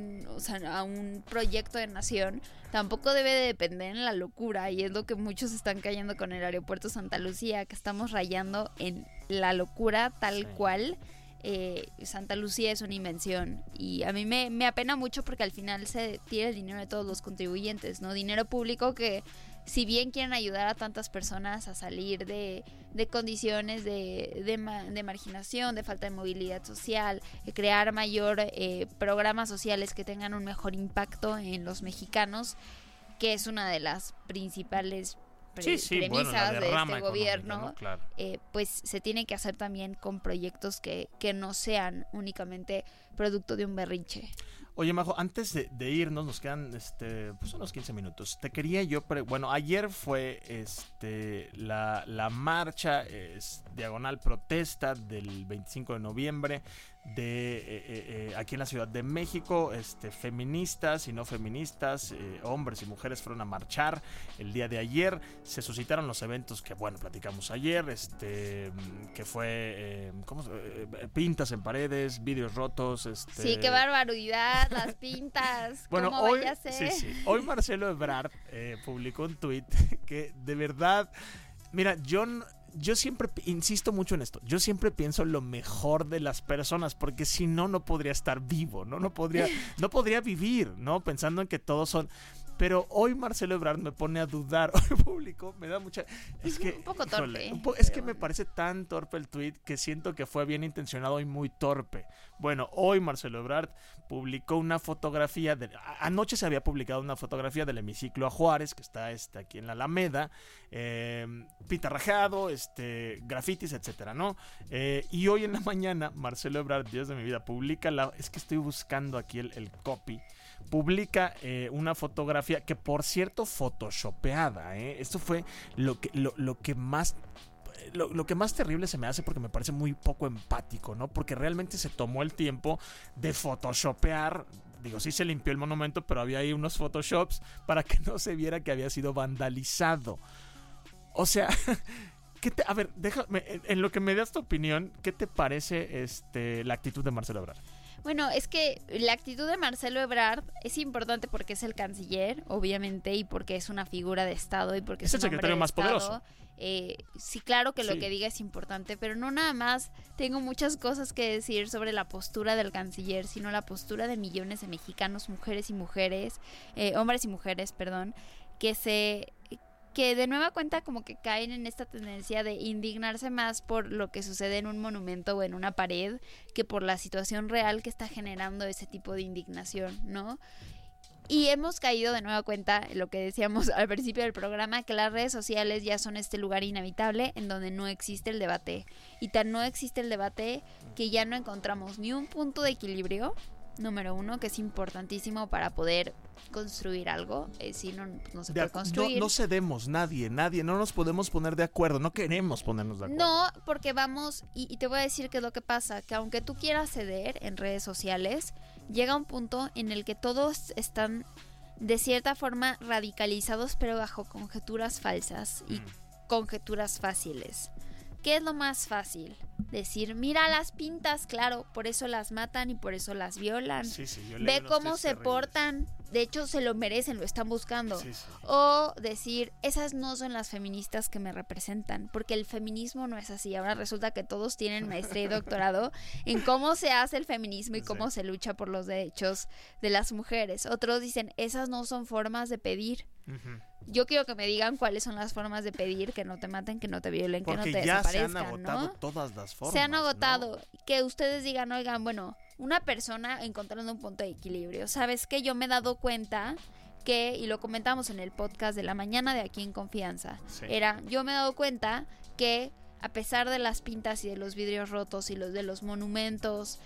un proyecto de nación tampoco debe de depender en la locura, y es lo que muchos están cayendo con el aeropuerto Santa Lucía, que estamos rayando en la locura tal cual. Santa Lucía es una invención y a mí me apena mucho porque al final se tira el dinero de todos los contribuyentes, ¿no? Dinero público que, si bien quieren ayudar a tantas personas a salir de condiciones de marginación, de falta de movilidad social, de crear mayor programas sociales que tengan un mejor impacto en los mexicanos, que es una de las principales premisas de este gobierno, ¿no? Claro. Pues se tiene que hacer también con proyectos que no sean únicamente producto de un berrinche. Oye, Majo, antes de irnos, nos quedan pues unos 15 minutos. Te quería yo ayer fue la marcha diagonal protesta del 25 de noviembre de aquí en la Ciudad de México. Feministas y no feministas, hombres y mujeres fueron a marchar el día de ayer. Se suscitaron los eventos que, bueno, platicamos ayer, que fue pintas en paredes, vidrios rotos. Sí, qué barbaridad, las pintas. Bueno, ¿cómo vaya a ser? Hoy Marcelo Ebrard publicó un tuit que de verdad, mira, yo siempre insisto mucho en esto. Yo siempre pienso lo mejor de las personas, porque si no podría estar vivo, no podría vivir, ¿no? Pensando en que todos son. Pero hoy Marcelo Ebrard me pone a dudar. Hoy público me da mucha. Es que un poco torpe. Es que me parece tan torpe el tweet que siento que fue bien intencionado y muy torpe. Bueno, hoy Marcelo Ebrard publicó una fotografía anoche se había publicado una fotografía del hemiciclo a Juárez, que está aquí en la Alameda, pitarrajado, grafitis, etcétera, ¿no? Y hoy en la mañana Marcelo Ebrard, Dios de mi vida, publica es que estoy buscando aquí el copy. Publica una fotografía que, por cierto, photoshopeada. Esto fue lo que más terrible se me hace, porque me parece muy poco empático, ¿no? Porque realmente se tomó el tiempo de photoshopear. Digo, sí se limpió el monumento, pero había ahí unos photoshops para que no se viera que había sido vandalizado. O sea, a ver, déjame, en lo que me das tu opinión, ¿qué te parece la actitud de Marcelo Ebrard? Bueno, es que la actitud de Marcelo Ebrard es importante porque es el canciller, obviamente, y porque es una figura de Estado y porque es el secretario más poderoso. Sí, claro que lo que diga es importante, pero no nada más tengo muchas cosas que decir sobre la postura del canciller, sino la postura de millones de mexicanos, hombres y mujeres, que de nueva cuenta como que caen en esta tendencia de indignarse más por lo que sucede en un monumento o en una pared que por la situación real que está generando ese tipo de indignación, ¿no? Y hemos caído de nueva cuenta en lo que decíamos al principio del programa, que las redes sociales ya son este lugar inhabitable en donde no existe el debate. Y tan no existe el debate que ya no encontramos ni un punto de equilibrio, número uno, que es importantísimo para poder construir algo, si no, no se puede construir. No cedemos, nadie, no nos podemos poner de acuerdo, no queremos ponernos de acuerdo. No, porque vamos, y te voy a decir qué es lo que pasa, que aunque tú quieras ceder en redes sociales, llega un punto en el que todos están de cierta forma radicalizados, pero bajo conjeturas falsas y conjeturas fáciles. ¿Qué es lo más fácil? Decir, mira las pintas, claro, por eso las matan y por eso las violan. Ve cómo se portan, de hecho se lo merecen, lo están buscando. O decir, esas no son las feministas que me representan, porque el feminismo no es así. Ahora resulta que todos tienen maestría y doctorado en cómo se hace el feminismo y cómo se lucha por los derechos de las mujeres. Otros dicen, esas no son formas de pedir. Yo quiero que me digan cuáles son las formas de pedir que no te maten, que no te violen, que no te desaparezcan. Porque ya se han agotado todas las formas. Se han agotado, ¿no? Que ustedes digan, oigan, bueno, una persona encontrando un punto de equilibrio. ¿Sabes qué? Yo me he dado cuenta que, y lo comentamos en el podcast de la mañana de Aquí en Confianza, yo me he dado cuenta que a pesar de las pintas y de los vidrios rotos y los de los monumentos,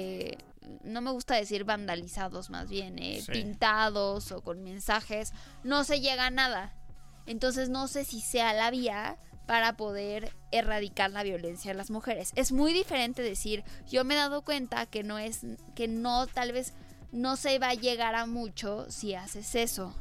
no me gusta decir vandalizados, más bien pintados o con mensajes, no se llega a nada. Entonces no sé si sea la vía para poder erradicar la violencia de las mujeres. Es muy diferente decir, yo me he dado cuenta que tal vez no se va a llegar a mucho si haces eso.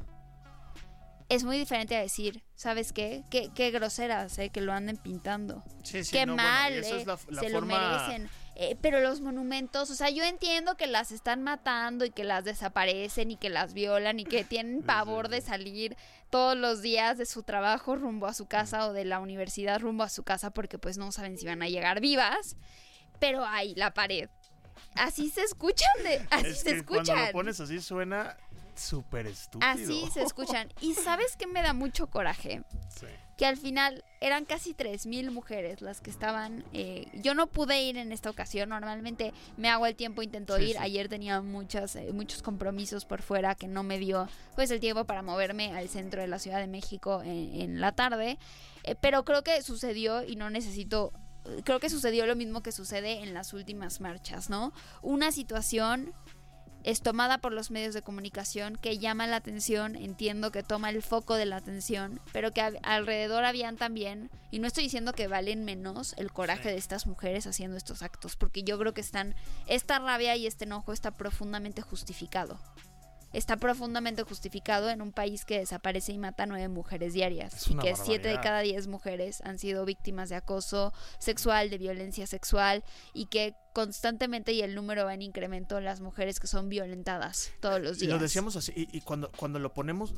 Es muy diferente a decir, ¿sabes qué? Qué groseras, que lo anden pintando. Qué mal, bueno, es la se forma... lo merecen. Pero los monumentos, o sea, yo entiendo que las están matando y que las desaparecen y que las violan y que tienen pavor de salir todos los días de su trabajo rumbo a su casa o de la universidad rumbo a su casa porque pues no saben si van a llegar vivas. Pero hay la pared. Así se escuchan, Cuando lo pones así suena súper estúpido. Así se escuchan. Y ¿sabes qué me da mucho coraje? Sí. Que al final eran casi 3,000 mujeres las que estaban. Yo no pude ir en esta ocasión. Normalmente me hago el tiempo, intento ir. Ayer tenía muchos compromisos por fuera que no me dio pues el tiempo para moverme al centro de la Ciudad de México en la tarde. Pero creo que sucedió y no necesito. Creo que sucedió lo mismo que sucede en las últimas marchas, ¿no? Una situación es tomada por los medios de comunicación que llama la atención, entiendo que toma el foco de la atención, pero que alrededor habían también, y no estoy diciendo que valen menos el coraje de estas mujeres haciendo estos actos, porque yo creo que esta rabia y este enojo está profundamente justificado. Está profundamente justificado en un país que desaparece y mata 9 mujeres diarias y que 7 de cada 10 mujeres han sido víctimas de acoso sexual, de violencia sexual y que constantemente y el número va en incremento las mujeres que son violentadas todos los días. Lo decíamos así y cuando lo ponemos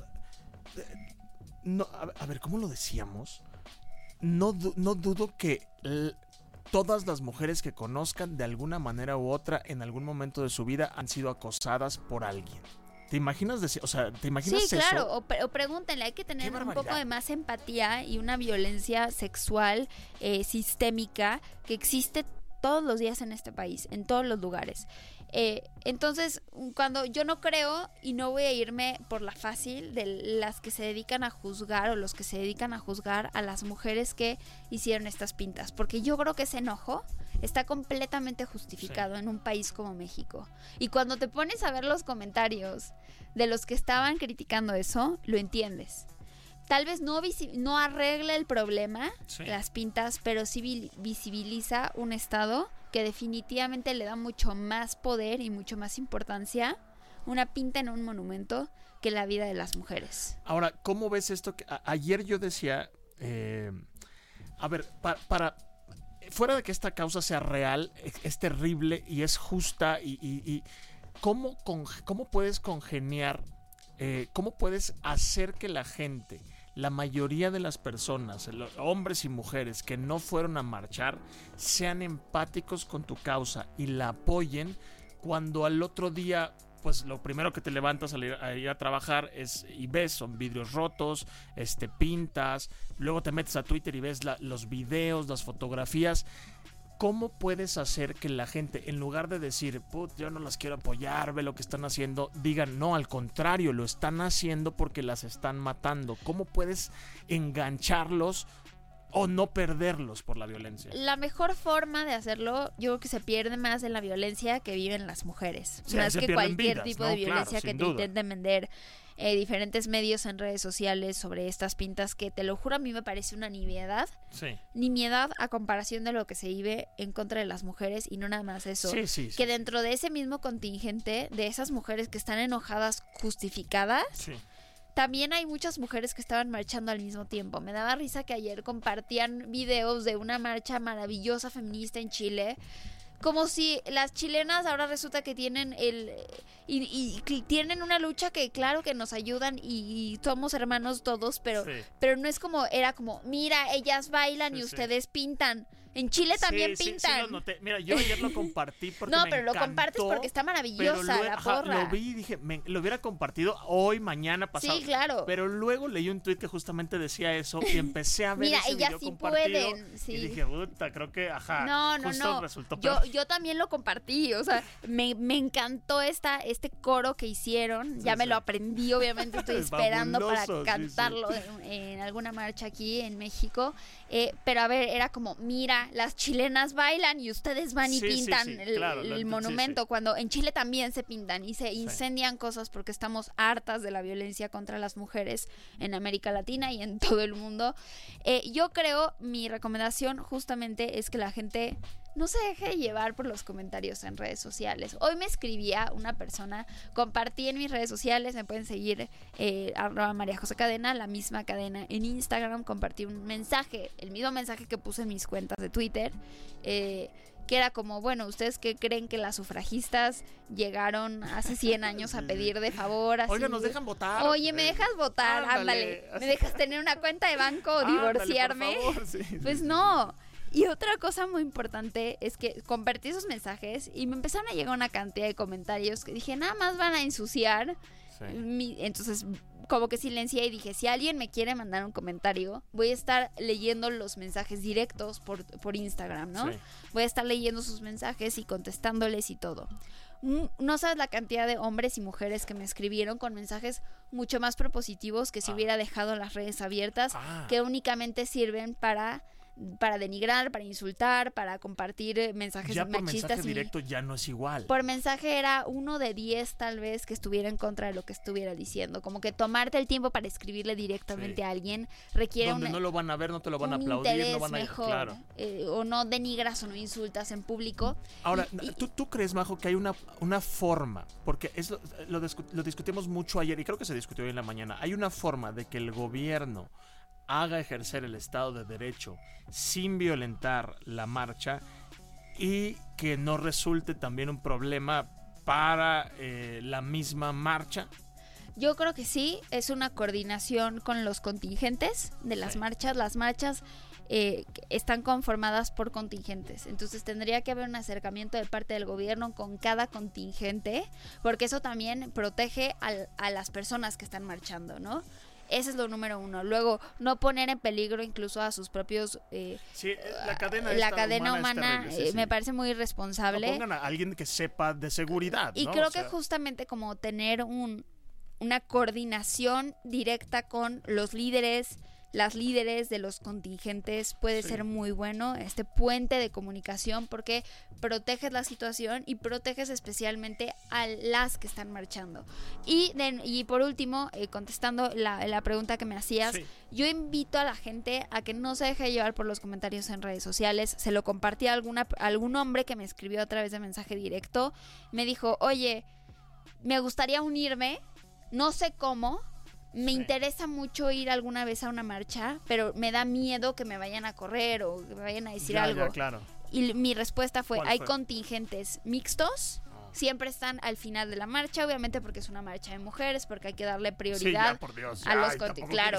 no, a ver, ¿cómo lo decíamos? No dudo que todas las mujeres que conozcan de alguna manera u otra en algún momento de su vida han sido acosadas por alguien. ¿Te imaginas decir, ¿te imaginas eso? Sí, claro, o pregúntenle, hay que tener un poco de más empatía y una violencia sexual sistémica que existe todos los días en este país, en todos los lugares. Entonces, cuando yo no creo y no voy a irme por la fácil de las que se dedican a juzgar o los que se dedican a juzgar a las mujeres que hicieron estas pintas, porque yo creo que ese enojo está completamente justificado en un país como México. Y cuando te pones a ver los comentarios de los que estaban criticando eso, lo entiendes. Tal vez no arregle el problema, las pintas, pero sí visibiliza un estado que definitivamente le da mucho más poder y mucho más importancia una pinta en un monumento que la vida de las mujeres. Ahora, ¿cómo ves esto? Ayer yo decía, a ver, para fuera de que esta causa sea real, es terrible y es justa y ¿cómo puedes congeniar, cómo puedes hacer que la gente, la mayoría de las personas, hombres y mujeres que no fueron a marchar, sean empáticos con tu causa y la apoyen cuando al otro día, pues lo primero que te levantas a ir a trabajar y ves son vidrios rotos, pintas, luego te metes a Twitter y ves los videos, las fotografías? ¿Cómo puedes hacer que la gente, en lugar de decir, yo no las quiero apoyar, ve lo que están haciendo, digan, no, al contrario, lo están haciendo porque las están matando? ¿Cómo puedes engancharlos o no perderlos por la violencia? La mejor forma de hacerlo, yo creo que se pierde más en la violencia que viven las mujeres. Sí, más que cualquier vidas, tipo ¿no? de violencia Claro, que te intenten vender diferentes medios en redes sociales sobre estas pintas, que te lo juro, a mí me parece una nimiedad. Sí. Nimiedad a comparación de lo que se vive en contra de las mujeres, y no nada más eso. Sí. Que dentro de ese mismo contingente, de esas mujeres que están enojadas, justificadas, Sí. también hay muchas mujeres que estaban marchando al mismo tiempo. Me daba risa que ayer compartían videos de una marcha maravillosa feminista en Chile, como si las chilenas ahora resulta que tienen y tienen una lucha que claro que nos ayudan y somos hermanos todos, pero no es como, era como, mira, ellas bailan y ustedes pintan. En Chile también pintan. Sí, lo noté. Mira, yo ayer lo compartí porque no, me pero encantó, lo compartes porque está maravillosa la porra. Lo vi y dije, lo hubiera compartido hoy, mañana, pasado. Sí, claro. Pero luego leí un tuit que justamente decía eso y empecé a ver mira, ese ellas video sí compartido. pueden, sí. Y dije, puta, creo que, justo resultó yo también lo compartí, o sea, me encantó este coro que hicieron. Ya me lo aprendí, obviamente estoy esperando para cantarlo en alguna marcha aquí en México. Pero a ver, era como, mira, las chilenas bailan y ustedes van y pintan el monumento, cuando en Chile también se pintan y se incendian cosas porque estamos hartas de la violencia contra las mujeres en América Latina y en todo el mundo. Yo creo, mi recomendación justamente es que la gente no se deje llevar por los comentarios en redes sociales. Hoy me escribía una persona, compartí en mis redes sociales, me pueden seguir @María José Cadena, la misma cadena en Instagram, compartí un mensaje, el mismo mensaje que puse en mis cuentas de Twitter, que era como, bueno, ¿ustedes qué creen que las sufragistas llegaron hace 100 años a pedir de favor? Así, oiga, ¿nos dejan votar? Oye, ¿me dejas votar? Ándale. ¿Me dejas tener una cuenta de banco o divorciarme? Por favor. Pues no. Y otra cosa muy importante es que compartí esos mensajes y me empezaron a llegar una cantidad de comentarios que dije, nada más van a ensuciar. Entonces, como que silencié y dije, si alguien me quiere mandar un comentario, voy a estar leyendo los mensajes directos por Instagram, ¿no? Sí. Voy a estar leyendo sus mensajes y contestándoles y todo. No sabes la cantidad de hombres y mujeres que me escribieron con mensajes mucho más propositivos que si hubiera dejado las redes abiertas, que únicamente sirven para denigrar, para insultar, para compartir mensajes ya por machistas. Mensaje directo ya no es igual. Por mensaje era 1 de 10 tal vez que estuviera en contra de lo que estuviera diciendo. Como que tomarte el tiempo para escribirle directamente a alguien requiere donde no lo van a ver, no te lo van a aplaudir, no van a mejor, claro. O no denigras o no insultas en público. Ahora, ¿tú crees, Majo, que hay una forma? Porque lo discutimos mucho ayer y creo que se discutió hoy en la mañana. Hay una forma de que el gobierno haga ejercer el Estado de Derecho sin violentar la marcha y que no resulte también un problema para la misma marcha. Yo creo que sí, es una coordinación con los contingentes de las marchas. Las marchas están conformadas por contingentes, entonces tendría que haber un acercamiento de parte del gobierno con cada contingente, porque eso también protege a las personas que están marchando, ¿no? Ese es lo número 1. Luego, no poner en peligro incluso a sus propios... la cadena humana me parece muy irresponsable. No pongan a alguien que sepa de seguridad, y ¿no? creo que justamente como tener una coordinación directa con los líderes, las líderes de los contingentes puede ser muy bueno, este puente de comunicación, porque proteges la situación y proteges especialmente a las que están marchando. Y por último, contestando la pregunta que me hacías, yo invito a la gente a que no se deje llevar por los comentarios en redes sociales. Se lo compartí a algún hombre que me escribió a través de mensaje directo, me dijo, oye, me gustaría unirme, no sé cómo, me interesa mucho ir alguna vez a una marcha, pero me da miedo que me vayan a correr o que me vayan a decir algo. Ya, claro. Y mi respuesta fue, hay fue? Contingentes mixtos. Siempre están al final de la marcha, obviamente porque es una marcha de mujeres, porque hay que darle prioridad a los claro,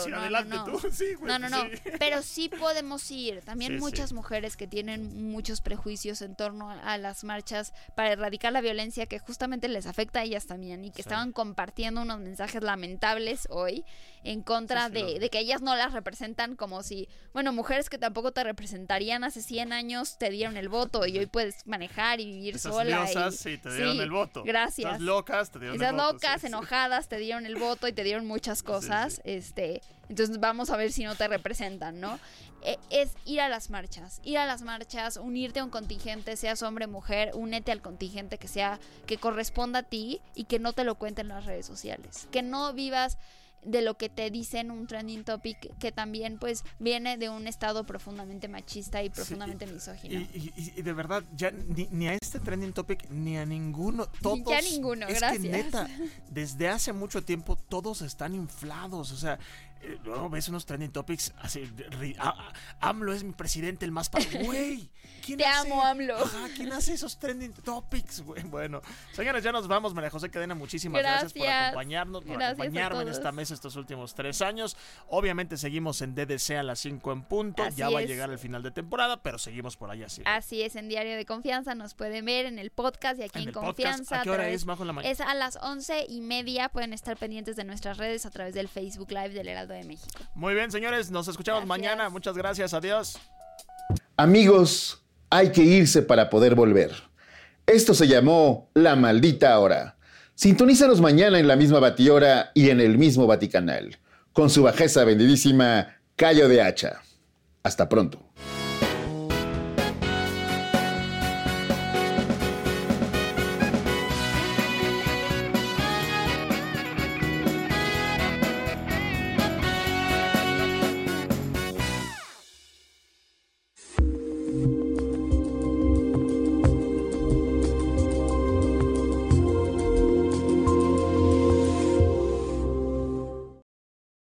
no, pero sí podemos ir. También muchas mujeres que tienen muchos prejuicios en torno a las marchas para erradicar la violencia que justamente les afecta a ellas también y que estaban compartiendo unos mensajes lamentables hoy en contra de que ellas no las representan, como si, bueno, mujeres que tampoco te representarían hace 100 años te dieron el voto y hoy puedes manejar y vivir sola. Te dieron el voto. Gracias. Esas locas te dieron Esas el voto. locas, enojadas, te dieron el voto y te dieron muchas cosas. Entonces vamos a ver si no te representan, ¿no? Es ir a las marchas, unirte a un contingente, seas hombre o mujer, únete al contingente que corresponda a ti y que no te lo cuenten las redes sociales. Que no vivas de lo que te dicen un trending topic que también pues viene de un estado profundamente machista y profundamente misógino. Y de verdad, ya ni a este trending topic ni a ninguno, todos. Ya ninguno, es gracias. Que neta, desde hace mucho tiempo todos están inflados, o sea, luego ves unos trending topics así, AMLO es mi presidente, el más güey. Te amo, AMLO. ¿Quién hace esos trending topics, güey? Bueno, señores, ya nos vamos. María José Cadena, muchísimas gracias por acompañarnos, por acompañarme en esta mesa estos últimos 3 años. Obviamente seguimos en DDC a las 5 en punto. Ya va a llegar el final de temporada, pero seguimos por allá. Sí. Así es, en Diario de Confianza nos pueden ver en el podcast y aquí en Confianza. ¿A qué hora es, Majo, en la mañana? Es a las 11:30. Pueden estar pendientes de nuestras redes a través del Facebook Live del Heraldo de México. Muy bien, señores, nos escuchamos mañana. Muchas gracias, adiós. Amigos, hay que irse para poder volver. Esto se llamó La Maldita Hora. Sintonízanos mañana en la misma batihora y en el mismo Vaticanal, con su bajeza bendidísima Cayo de Hacha. Hasta pronto.